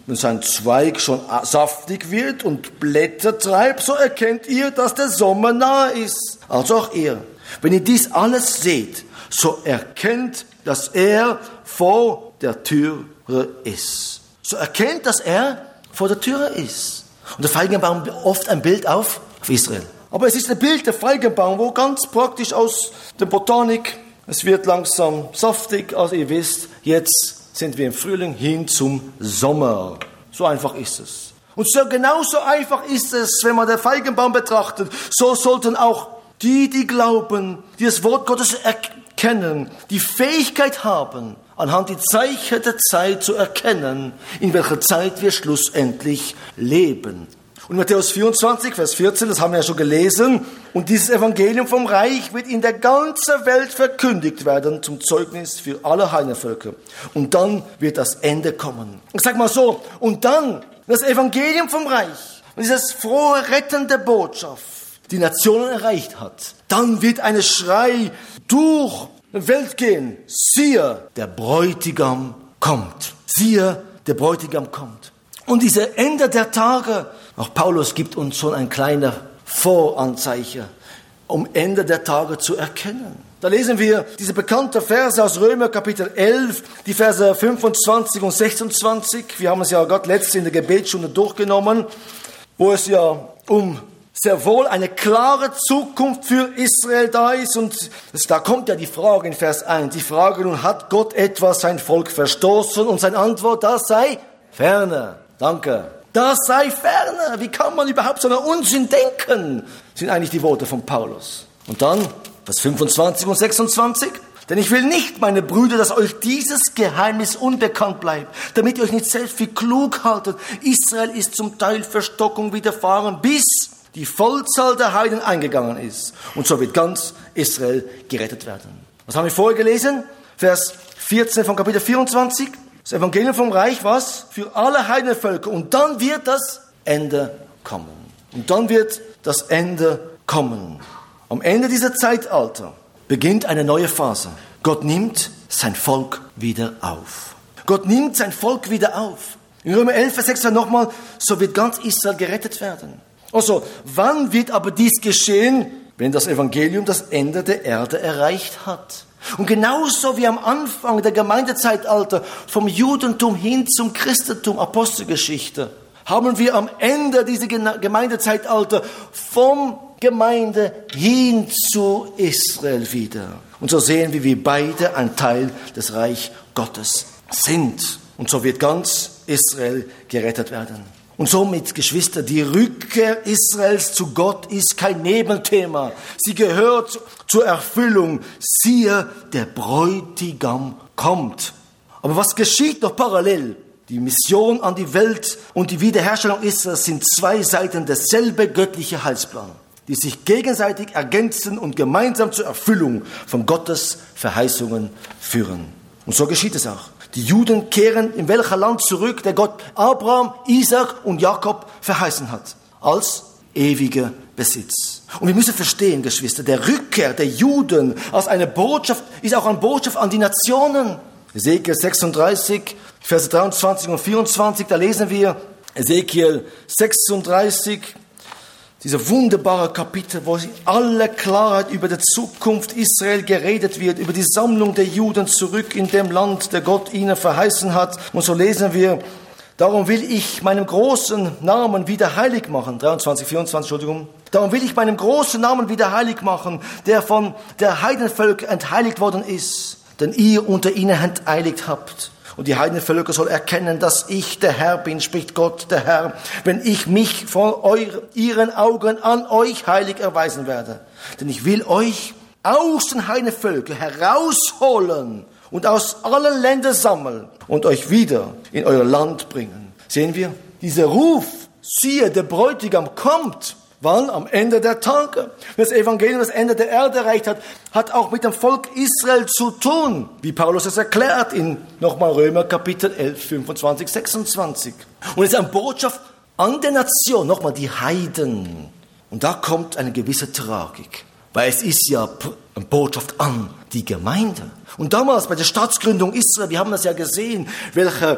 wenn sein Zweig schon saftig wird und Blätter treibt, so erkennt ihr, dass der Sommer nahe ist. Also auch ihr. Wenn ihr dies alles seht, so erkennt, dass er vor der Türe ist. So erkennt, dass er vor der Türe ist. Und der Feigenbaum oft ein Bild auf, auf Israel. Aber es ist ein Bild der Feigenbaum, wo ganz praktisch aus der Botanik, es wird langsam saftig, also ihr wisst, jetzt sind wir im Frühling hin zum Sommer. So einfach ist es. Und so genauso einfach ist es, wenn man den Feigenbaum betrachtet. So sollten auch die, die glauben, die das Wort Gottes erkennen, die Fähigkeit haben, anhand die Zeichen der Zeit zu erkennen, in welcher Zeit wir schlussendlich leben. Und Matthäus vierundzwanzig, Vers vierzehn, das haben wir ja schon gelesen. Und dieses Evangelium vom Reich wird in der ganzen Welt verkündigt werden zum Zeugnis für alle Heidenvölker. Und dann wird das Ende kommen. Ich sag mal so, und dann das Evangelium vom Reich, und dieses frohe, rettende Botschaft die Nationen erreicht hat, dann wird ein Schrei durch die Welt gehen. Siehe, der Bräutigam kommt. Siehe, der Bräutigam kommt. Und diese Ende der Tage, auch Paulus gibt uns schon ein kleiner Voranzeichen, um Ende der Tage zu erkennen. Da lesen wir diese bekannte Verse aus Römer Kapitel elf, die Verse fünfundzwanzig und sechsundzwanzig. Wir haben es ja gerade letzte in der Gebetsstunde durchgenommen, wo es ja um sehr wohl eine klare Zukunft für Israel da ist. Und da kommt ja die Frage in Vers eins. Die Frage nun, hat Gott etwa sein Volk verstoßen? Und seine Antwort, das sei ferne. Danke. Das sei ferne. Wie kann man überhaupt so einen Unsinn denken? Sind eigentlich die Worte von Paulus. Und dann, Vers fünfundzwanzig und sechsundzwanzig. Denn ich will nicht, meine Brüder, dass euch dieses Geheimnis unbekannt bleibt, damit ihr euch nicht selbst für klug haltet. Israel ist zum Teil Verstockung widerfahren, bis die Vollzahl der Heiden eingegangen ist. Und so wird ganz Israel gerettet werden. Was haben wir vorher gelesen? Vers vierzehn von Kapitel vierundzwanzig. Das Evangelium vom Reich, was? Für alle Heidenvölker. Und dann wird das Ende kommen. Und dann wird das Ende kommen. Am Ende dieser Zeitalter beginnt eine neue Phase. Gott nimmt sein Volk wieder auf. Gott nimmt sein Volk wieder auf. In Römer elf, Vers sechs nochmal, so wird ganz Israel gerettet werden. Also, wann wird aber dies geschehen? Wenn das Evangelium das Ende der Erde erreicht hat. Und genauso wie am Anfang der Gemeindezeitalter vom Judentum hin zum Christentum, Apostelgeschichte, haben wir am Ende dieser Gemeindezeitalter vom Gemeinde hin zu Israel wieder. Und so sehen wir, wie beide ein Teil des Reich Gottes sind. Und so wird ganz Israel gerettet werden. Und somit, Geschwister, die Rückkehr Israels zu Gott ist kein Nebenthema. Sie gehört zur Erfüllung. Siehe, der Bräutigam kommt. Aber was geschieht noch parallel? Die Mission an die Welt und die Wiederherstellung Israels sind zwei Seiten desselben göttlichen Heilsplan, die sich gegenseitig ergänzen und gemeinsam zur Erfüllung von Gottes Verheißungen führen. Und so geschieht es auch. Die Juden kehren in welcher Land zurück, der Gott Abraham, Isaac und Jakob verheißen hat, als ewiger Besitz. Und wir müssen verstehen, Geschwister, der Rückkehr der Juden als eine Botschaft ist auch eine Botschaft an die Nationen. Ezekiel sechsunddreißig, Verse dreiundzwanzig und vierundzwanzig, da lesen wir Ezekiel sechsunddreißig, dieser wunderbare Kapitel, wo in aller Klarheit über die Zukunft Israel geredet wird, über die Sammlung der Juden zurück in dem Land, der Gott ihnen verheißen hat. Und so lesen wir, darum will ich meinen großen Namen wieder heilig machen. dreiundzwanzig, vierundzwanzig, Entschuldigung. Darum will ich meinen großen Namen wieder heilig machen, der von der Heidenvölker entheiligt worden ist, den ihr unter ihnen entheiligt habt. Und die Heidenvölker soll erkennen, dass ich der Herr bin, spricht Gott, der Herr, wenn ich mich vor euren, ihren Augen an euch heilig erweisen werde. Denn ich will euch aus den Heidenvölkern herausholen und aus allen Ländern sammeln und euch wieder in euer Land bringen. Sehen wir? Dieser Ruf, siehe, der Bräutigam kommt. Wann? Am Ende der Tage. Wenn das Evangelium das Ende der Erde erreicht hat, hat auch mit dem Volk Israel zu tun, wie Paulus es erklärt in nochmal Römer Kapitel elf, fünfundzwanzig, sechsundzwanzig. Und es ist eine Botschaft an der Nation, nochmal die Heiden. Und da kommt eine gewisse Tragik, weil es ist ja eine Botschaft an die Gemeinde. Und damals bei der Staatsgründung Israel, wir haben das ja gesehen, welche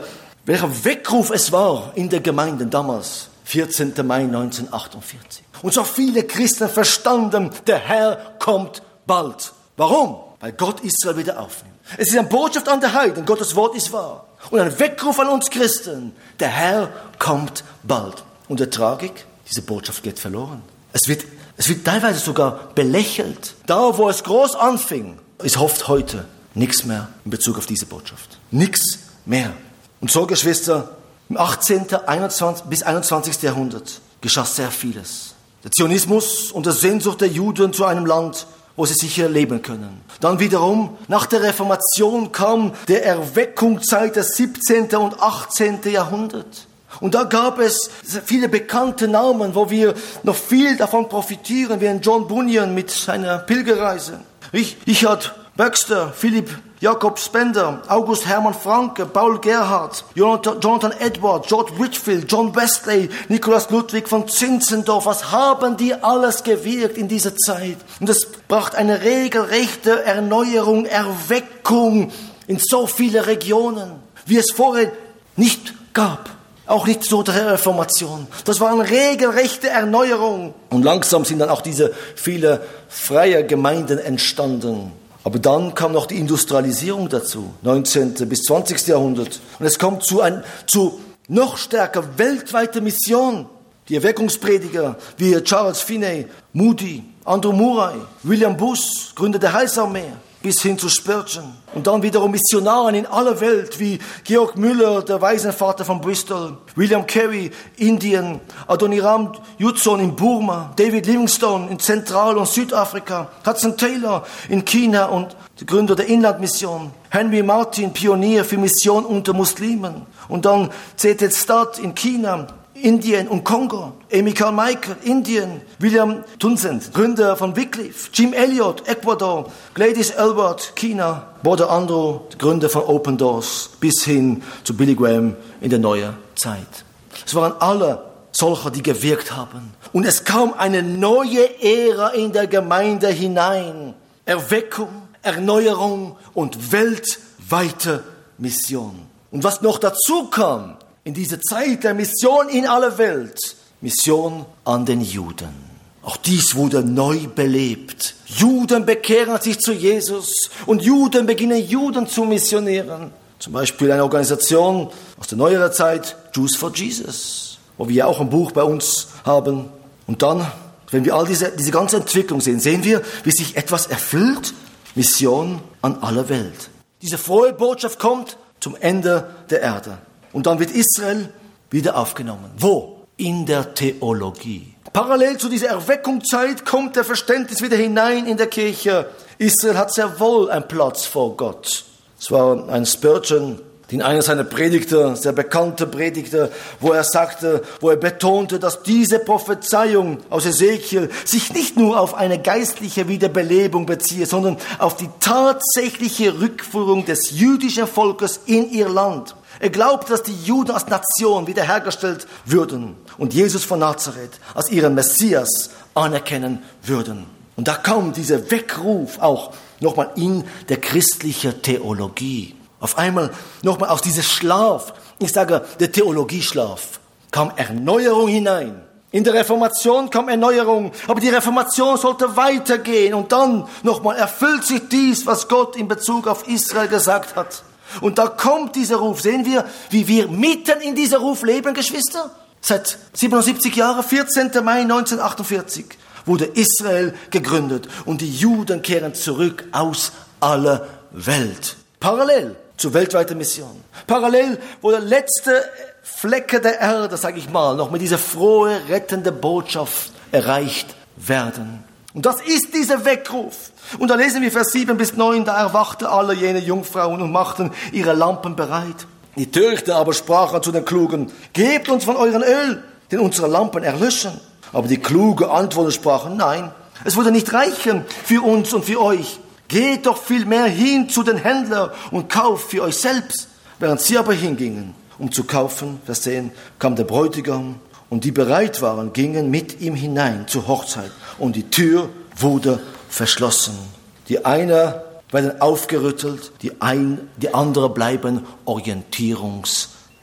welcher Weckruf es war in der Gemeinde damals, vierzehnten Mai neunzehnhundertachtundvierzig. Und so viele Christen verstanden, der Herr kommt bald. Warum? Weil Gott Israel wieder aufnimmt. Es ist eine Botschaft an der Heiden, Gottes Wort ist wahr. Und ein Weckruf an uns Christen, der Herr kommt bald. Und der Tragik, diese Botschaft geht verloren. Es wird, es wird teilweise sogar belächelt. Da, wo es groß anfing, ist oft heute nichts mehr in Bezug auf diese Botschaft. Nichts mehr. Und so, Geschwister, im achtzehnten. einundzwanzigsten bis einundzwanzigsten Jahrhundert geschah sehr vieles. Der Zionismus und die Sehnsucht der Juden zu einem Land, wo sie sicher leben können. Dann wiederum, nach der Reformation kam der Erweckungszeit des siebzehnten und achtzehnten. Jahrhundert. Und da gab es viele bekannte Namen, wo wir noch viel davon profitieren, wie ein John Bunyan mit seiner Pilgerreise. Richard Baxter, Philipp Jakob Spender, August Hermann Franke, Paul Gerhardt, Jonathan, Jonathan Edwards, George Whitefield, John Wesley, Nikolaus Ludwig von Zinzendorf. Was haben die alles gewirkt in dieser Zeit? Und es brachte eine regelrechte Erneuerung, Erweckung in so viele Regionen, wie es vorher nicht gab. Auch nicht so der Reformation. Das war eine regelrechte Erneuerung. Und langsam sind dann auch diese viele freie Gemeinden entstanden. Aber dann kam noch die Industrialisierung dazu, neunzehnten bis zwanzigsten. Jahrhundert. Und es kommt zu, ein, zu noch stärker weltweiter Mission. Die Erweckungsprediger wie Charles Finney, Moody, Andrew Murray, William Booth, Gründer der Heilsarmee, bis hin zu Spurgeon. Und dann wiederum Missionaren in aller Welt, wie Georg Müller, der Waisenvater von Bristol, William Carey, Indien, Adoniram Judson in Burma, David Livingstone in Zentral- und Südafrika, Hudson Taylor in China und der Gründer der Inlandmission, Henry Martin, Pionier für Mission unter Muslimen. Und dann C T Studd in China, Indien und Kongo, Amy Carmichael, Indien, William Townsend, Gründer von Wycliffe, Jim Elliot, Ecuador, Gladys Aylward, China, Brother Andrew, Gründer von Open Doors, bis hin zu Billy Graham in der neuen Zeit. Es waren alle solche, die gewirkt haben. Und es kam eine neue Ära in der Gemeinde hinein. Erweckung, Erneuerung und weltweite Mission. Und was noch dazu kam, in dieser Zeit der Mission in aller Welt, Mission an den Juden. Auch dies wurde neu belebt. Juden bekehren sich zu Jesus und Juden beginnen Juden zu missionieren. Zum Beispiel eine Organisation aus der neueren Zeit, Jews for Jesus, wo wir auch ein Buch bei uns haben. Und dann, wenn wir all diese, diese ganze Entwicklung sehen, sehen wir, wie sich etwas erfüllt. Mission an aller Welt. Diese frohe Botschaft kommt zum Ende der Erde. Und dann wird Israel wieder aufgenommen. Wo? In der Theologie. Parallel zu dieser Erweckungszeit kommt der Verständnis wieder hinein in der Kirche. Israel hat sehr wohl einen Platz vor Gott. Es war ein Spurgeon, in einer seiner Predigter, sehr bekannte Predigter, wo er sagte, wo er betonte, dass diese Prophezeiung aus Ezekiel sich nicht nur auf eine geistliche Wiederbelebung beziehe, sondern auf die tatsächliche Rückführung des jüdischen Volkes in ihr Land. Er glaubte, dass die Juden als Nation wiederhergestellt würden und Jesus von Nazareth als ihren Messias anerkennen würden. Und da kam dieser Weckruf auch nochmal in der christlichen Theologie. Auf einmal nochmal aus diesem Schlaf, ich sage der Theologieschlaf, kam Erneuerung hinein. In der Reformation kam Erneuerung, aber die Reformation sollte weitergehen. Und dann nochmal erfüllt sich dies, was Gott in Bezug auf Israel gesagt hat. Und da kommt dieser Ruf. Sehen wir, wie wir mitten in dieser Ruf leben, Geschwister? Seit siebenundsiebzig Jahren, vierzehnten Mai neunzehnhundertachtundvierzig, wurde Israel gegründet. Und die Juden kehren zurück aus aller Welt. Parallel zur weltweiten Mission. Parallel, wo der letzte Flecke der Erde, sage ich mal, noch mit dieser frohe, rettende Botschaft erreicht werden. Und das ist dieser Weckruf. Und da lesen wir Vers sieben bis neun, da erwachten alle jene Jungfrauen und machten ihre Lampen bereit. Die Töchter aber sprachen zu den Klugen, gebt uns von eurem Öl, denn unsere Lampen erlöschen. Aber die Kluge antworten sprachen, nein, es würde nicht reichen für uns und für euch. Geht doch vielmehr hin zu den Händlern und kauft für euch selbst. Während sie aber hingingen, um zu kaufen, Vers zehn, kam der Bräutigam und die bereit waren, gingen mit ihm hinein zur Hochzeit und die Tür wurde verschlossen. Die eine werden aufgerüttelt, die, ein, die andere bleiben orientierungslos.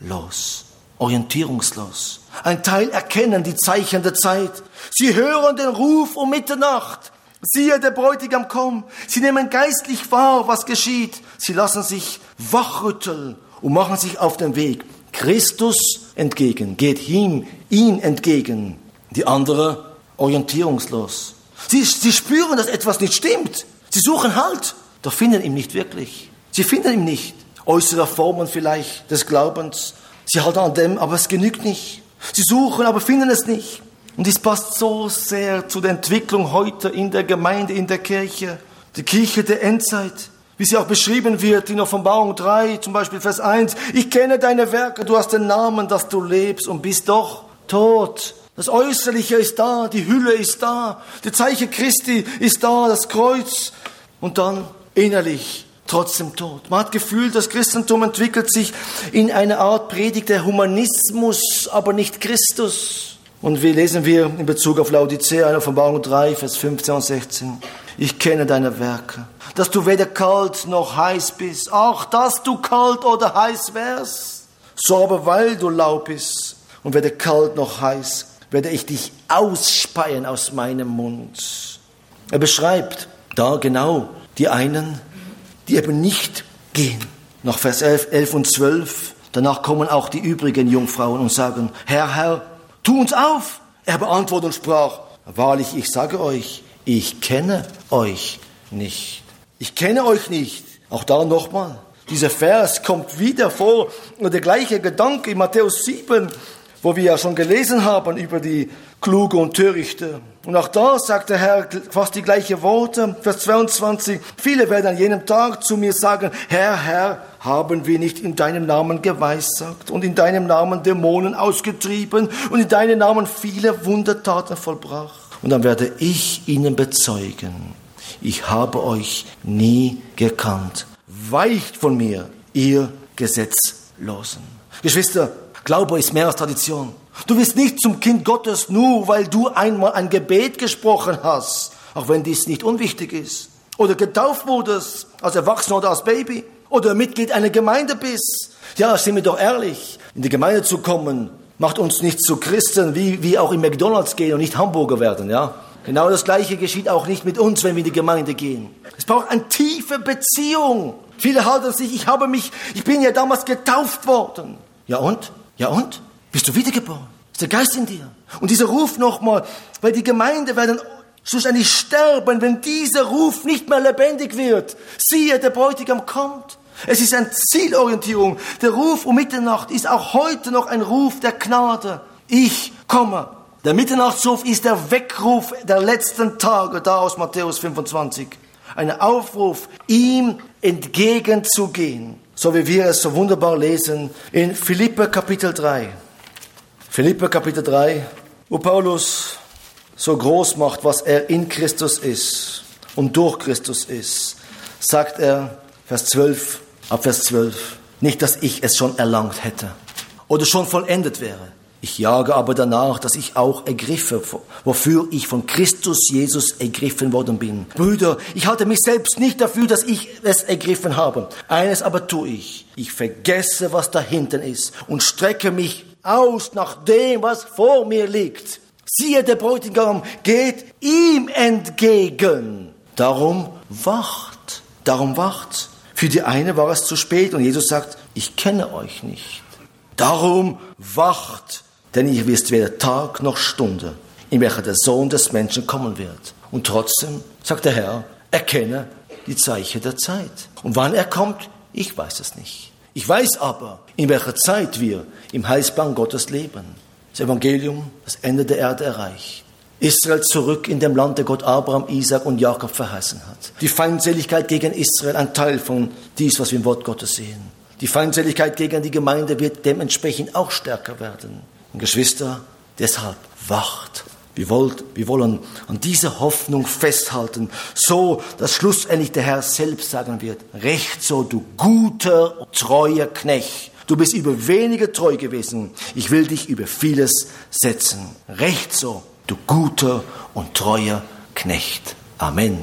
los, orientierungslos. Ein Teil erkennen die Zeichen der Zeit. Sie hören den Ruf um Mitternacht. Siehe, der Bräutigam kommt. Sie nehmen geistlich wahr, was geschieht. Sie lassen sich wachrütteln und machen sich auf den Weg Christus entgegen, geht ihm, ihm entgegen. Die andere orientierungslos. Sie, sie spüren, dass etwas nicht stimmt. Sie suchen Halt, doch finden ihn nicht wirklich. Sie finden ihn nicht. Äußere Formen vielleicht des Glaubens. Sie halten an dem, aber es genügt nicht. Sie suchen, aber finden es nicht. Und dies passt so sehr zu der Entwicklung heute in der Gemeinde, in der Kirche. Die Kirche der Endzeit, wie sie auch beschrieben wird in Offenbarung drei, zum Beispiel Vers eins. Ich kenne deine Werke, du hast den Namen, dass du lebst und bist doch tot. Das Äußerliche ist da, die Hülle ist da, die Zeichen Christi ist da, das Kreuz. Und dann innerlich trotzdem tot. Man hat gefühlt, das Christentum entwickelt sich in eine Art Predigt der Humanismus, aber nicht Christus. Und wie lesen wir in Bezug auf Laodicea in Offenbarung drei, Vers fünfzehn und sechzehn. Ich kenne deine Werke, dass du weder kalt noch heiß bist. Auch dass du kalt oder heiß wärst. So aber weil du lau bist und weder kalt noch heiß, werde ich dich ausspeien aus meinem Mund. Er beschreibt da genau die einen, die eben nicht gehen. Nach Vers elf, elf und zwölf. Danach kommen auch die übrigen Jungfrauen und sagen, Herr, Herr, tu uns auf. Er beantwortete und sprach, wahrlich, ich sage euch, ich kenne euch nicht. Ich kenne euch nicht. Auch da nochmal. Dieser Vers kommt wieder vor. Und der gleiche Gedanke in Matthäus sieben, wo wir ja schon gelesen haben über die Kluge und Törichte. Und auch da sagt der Herr fast die gleichen Worte. Vers zweiundzwanzig. Viele werden an jenem Tag zu mir sagen, Herr, Herr, haben wir nicht in deinem Namen geweissagt und in deinem Namen Dämonen ausgetrieben und in deinem Namen viele Wundertaten vollbracht? Und dann werde ich ihnen bezeugen, ich habe euch nie gekannt. Weicht von mir, ihr Gesetzlosen. Geschwister, Glaube ist mehr als Tradition. Du wirst nicht zum Kind Gottes nur, weil du einmal ein Gebet gesprochen hast, auch wenn dies nicht unwichtig ist. Oder getauft wurdest, als Erwachsener oder als Baby. Oder Mitglied einer Gemeinde bist. Ja, sind wir doch ehrlich, in die Gemeinde zu kommen, macht uns nicht zu Christen, wie, wie auch in McDonald's gehen und nicht Hamburger werden, ja. Genau das Gleiche geschieht auch nicht mit uns, wenn wir in die Gemeinde gehen. Es braucht eine tiefe Beziehung. Viele halten sich, ich habe mich, ich bin ja damals getauft worden. Ja und? Ja und? Bist du wiedergeboren? Ist der Geist in dir? Und dieser Ruf nochmal, weil die Gemeinde werden schlussendlich sterben, wenn dieser Ruf nicht mehr lebendig wird. Siehe, der Bräutigam kommt. Es ist eine Zielorientierung. Der Ruf um Mitternacht ist auch heute noch ein Ruf der Gnade. Ich komme. Der Mitternachtsruf ist der Weckruf der letzten Tage, da aus Matthäus fünfundzwanzig. Ein Aufruf, ihm entgegenzugehen. So wie wir es so wunderbar lesen in Philipper Kapitel drei. Philipper Kapitel drei, wo Paulus so groß macht, was er in Christus ist und durch Christus ist, sagt er, Vers zwölf, ab Vers zwölf, nicht, dass ich es schon erlangt hätte oder schon vollendet wäre. Ich jage aber danach, dass ich auch ergriffe, wofür ich von Christus Jesus ergriffen worden bin. Brüder, ich halte mich selbst nicht dafür, dass ich es ergriffen habe. Eines aber tue ich. Ich vergesse, was da hinten ist und strecke mich aus nach dem, was vor mir liegt. Siehe, der Bräutigam geht ihm entgegen. Darum wacht. Darum wacht. Für die eine war es zu spät und Jesus sagt, ich kenne euch nicht. Darum wacht. Denn ihr wisst weder Tag noch Stunde, in welcher der Sohn des Menschen kommen wird. Und trotzdem, sagt der Herr, erkenne die Zeichen der Zeit. Und wann er kommt, ich weiß es nicht. Ich weiß aber, in welcher Zeit wir im Heilsplan Gottes leben. Das Evangelium, das Ende der Erde erreicht. Israel zurück in dem Land, der Gott Abraham, Isaac und Jakob verheißen hat. Die Feindseligkeit gegen Israel, ein Teil von dies, was wir im Wort Gottes sehen. Die Feindseligkeit gegen die Gemeinde wird dementsprechend auch stärker werden. Und Geschwister, deshalb wacht. Wir, wollt, wir wollen an dieser Hoffnung festhalten, so dass schlussendlich der Herr selbst sagen wird, recht so, du guter, treuer Knecht. Du bist über wenige treu gewesen. Ich will dich über vieles setzen. Recht so, du guter und treuer Knecht. Amen.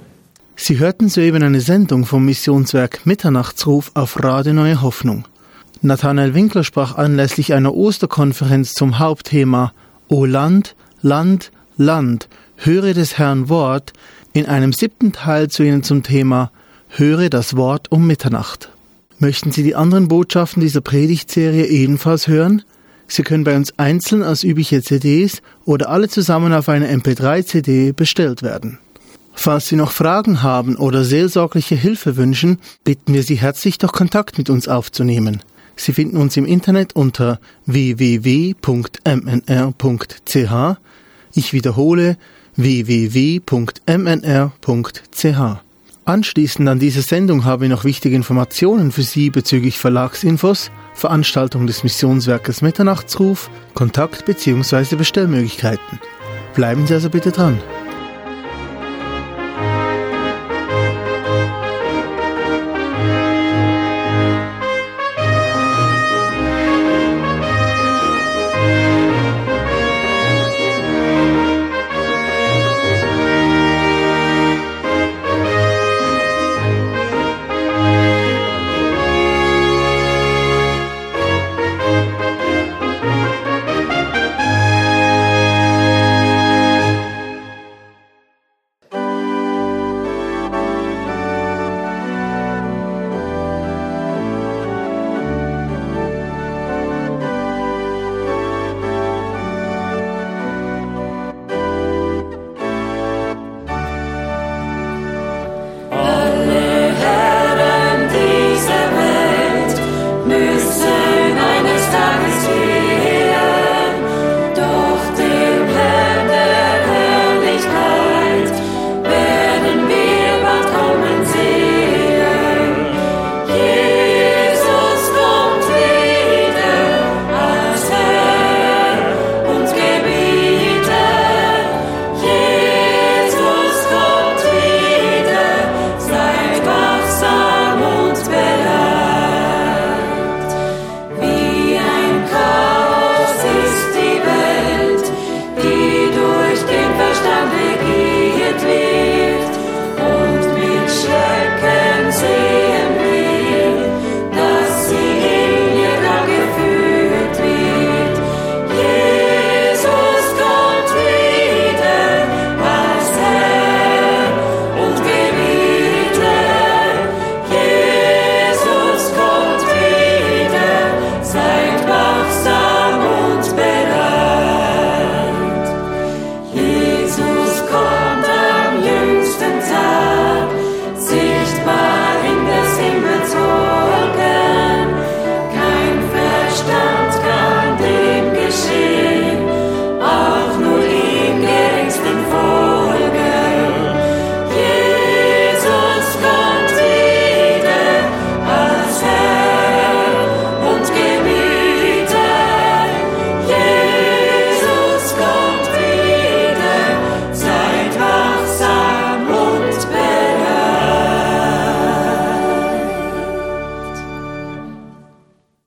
Sie hörten soeben eine Sendung vom Missionswerk Mitternachtsruf auf Radio Neue Hoffnung. Nathanael Winkler sprach anlässlich einer Osterkonferenz zum Hauptthema O Land, Land, Land, höre des Herrn Wort in einem siebten Teil zu Ihnen zum Thema Höre das Wort um Mitternacht. Möchten Sie die anderen Botschaften dieser Predigtserie ebenfalls hören? Sie können bei uns einzeln als übliche C Ds oder alle zusammen auf eine M P drei C D bestellt werden. Falls Sie noch Fragen haben oder seelsorgliche Hilfe wünschen, bitten wir Sie herzlich, doch Kontakt mit uns aufzunehmen. Sie finden uns im Internet unter w w w punkt m n r punkt c h. Ich wiederhole w w w punkt m n r punkt c h. Anschließend an diese Sendung haben wir noch wichtige Informationen für Sie bezüglich Verlagsinfos, Veranstaltung des Missionswerkes Mitternachtsruf, Kontakt bzw. Bestellmöglichkeiten. Bleiben Sie also bitte dran.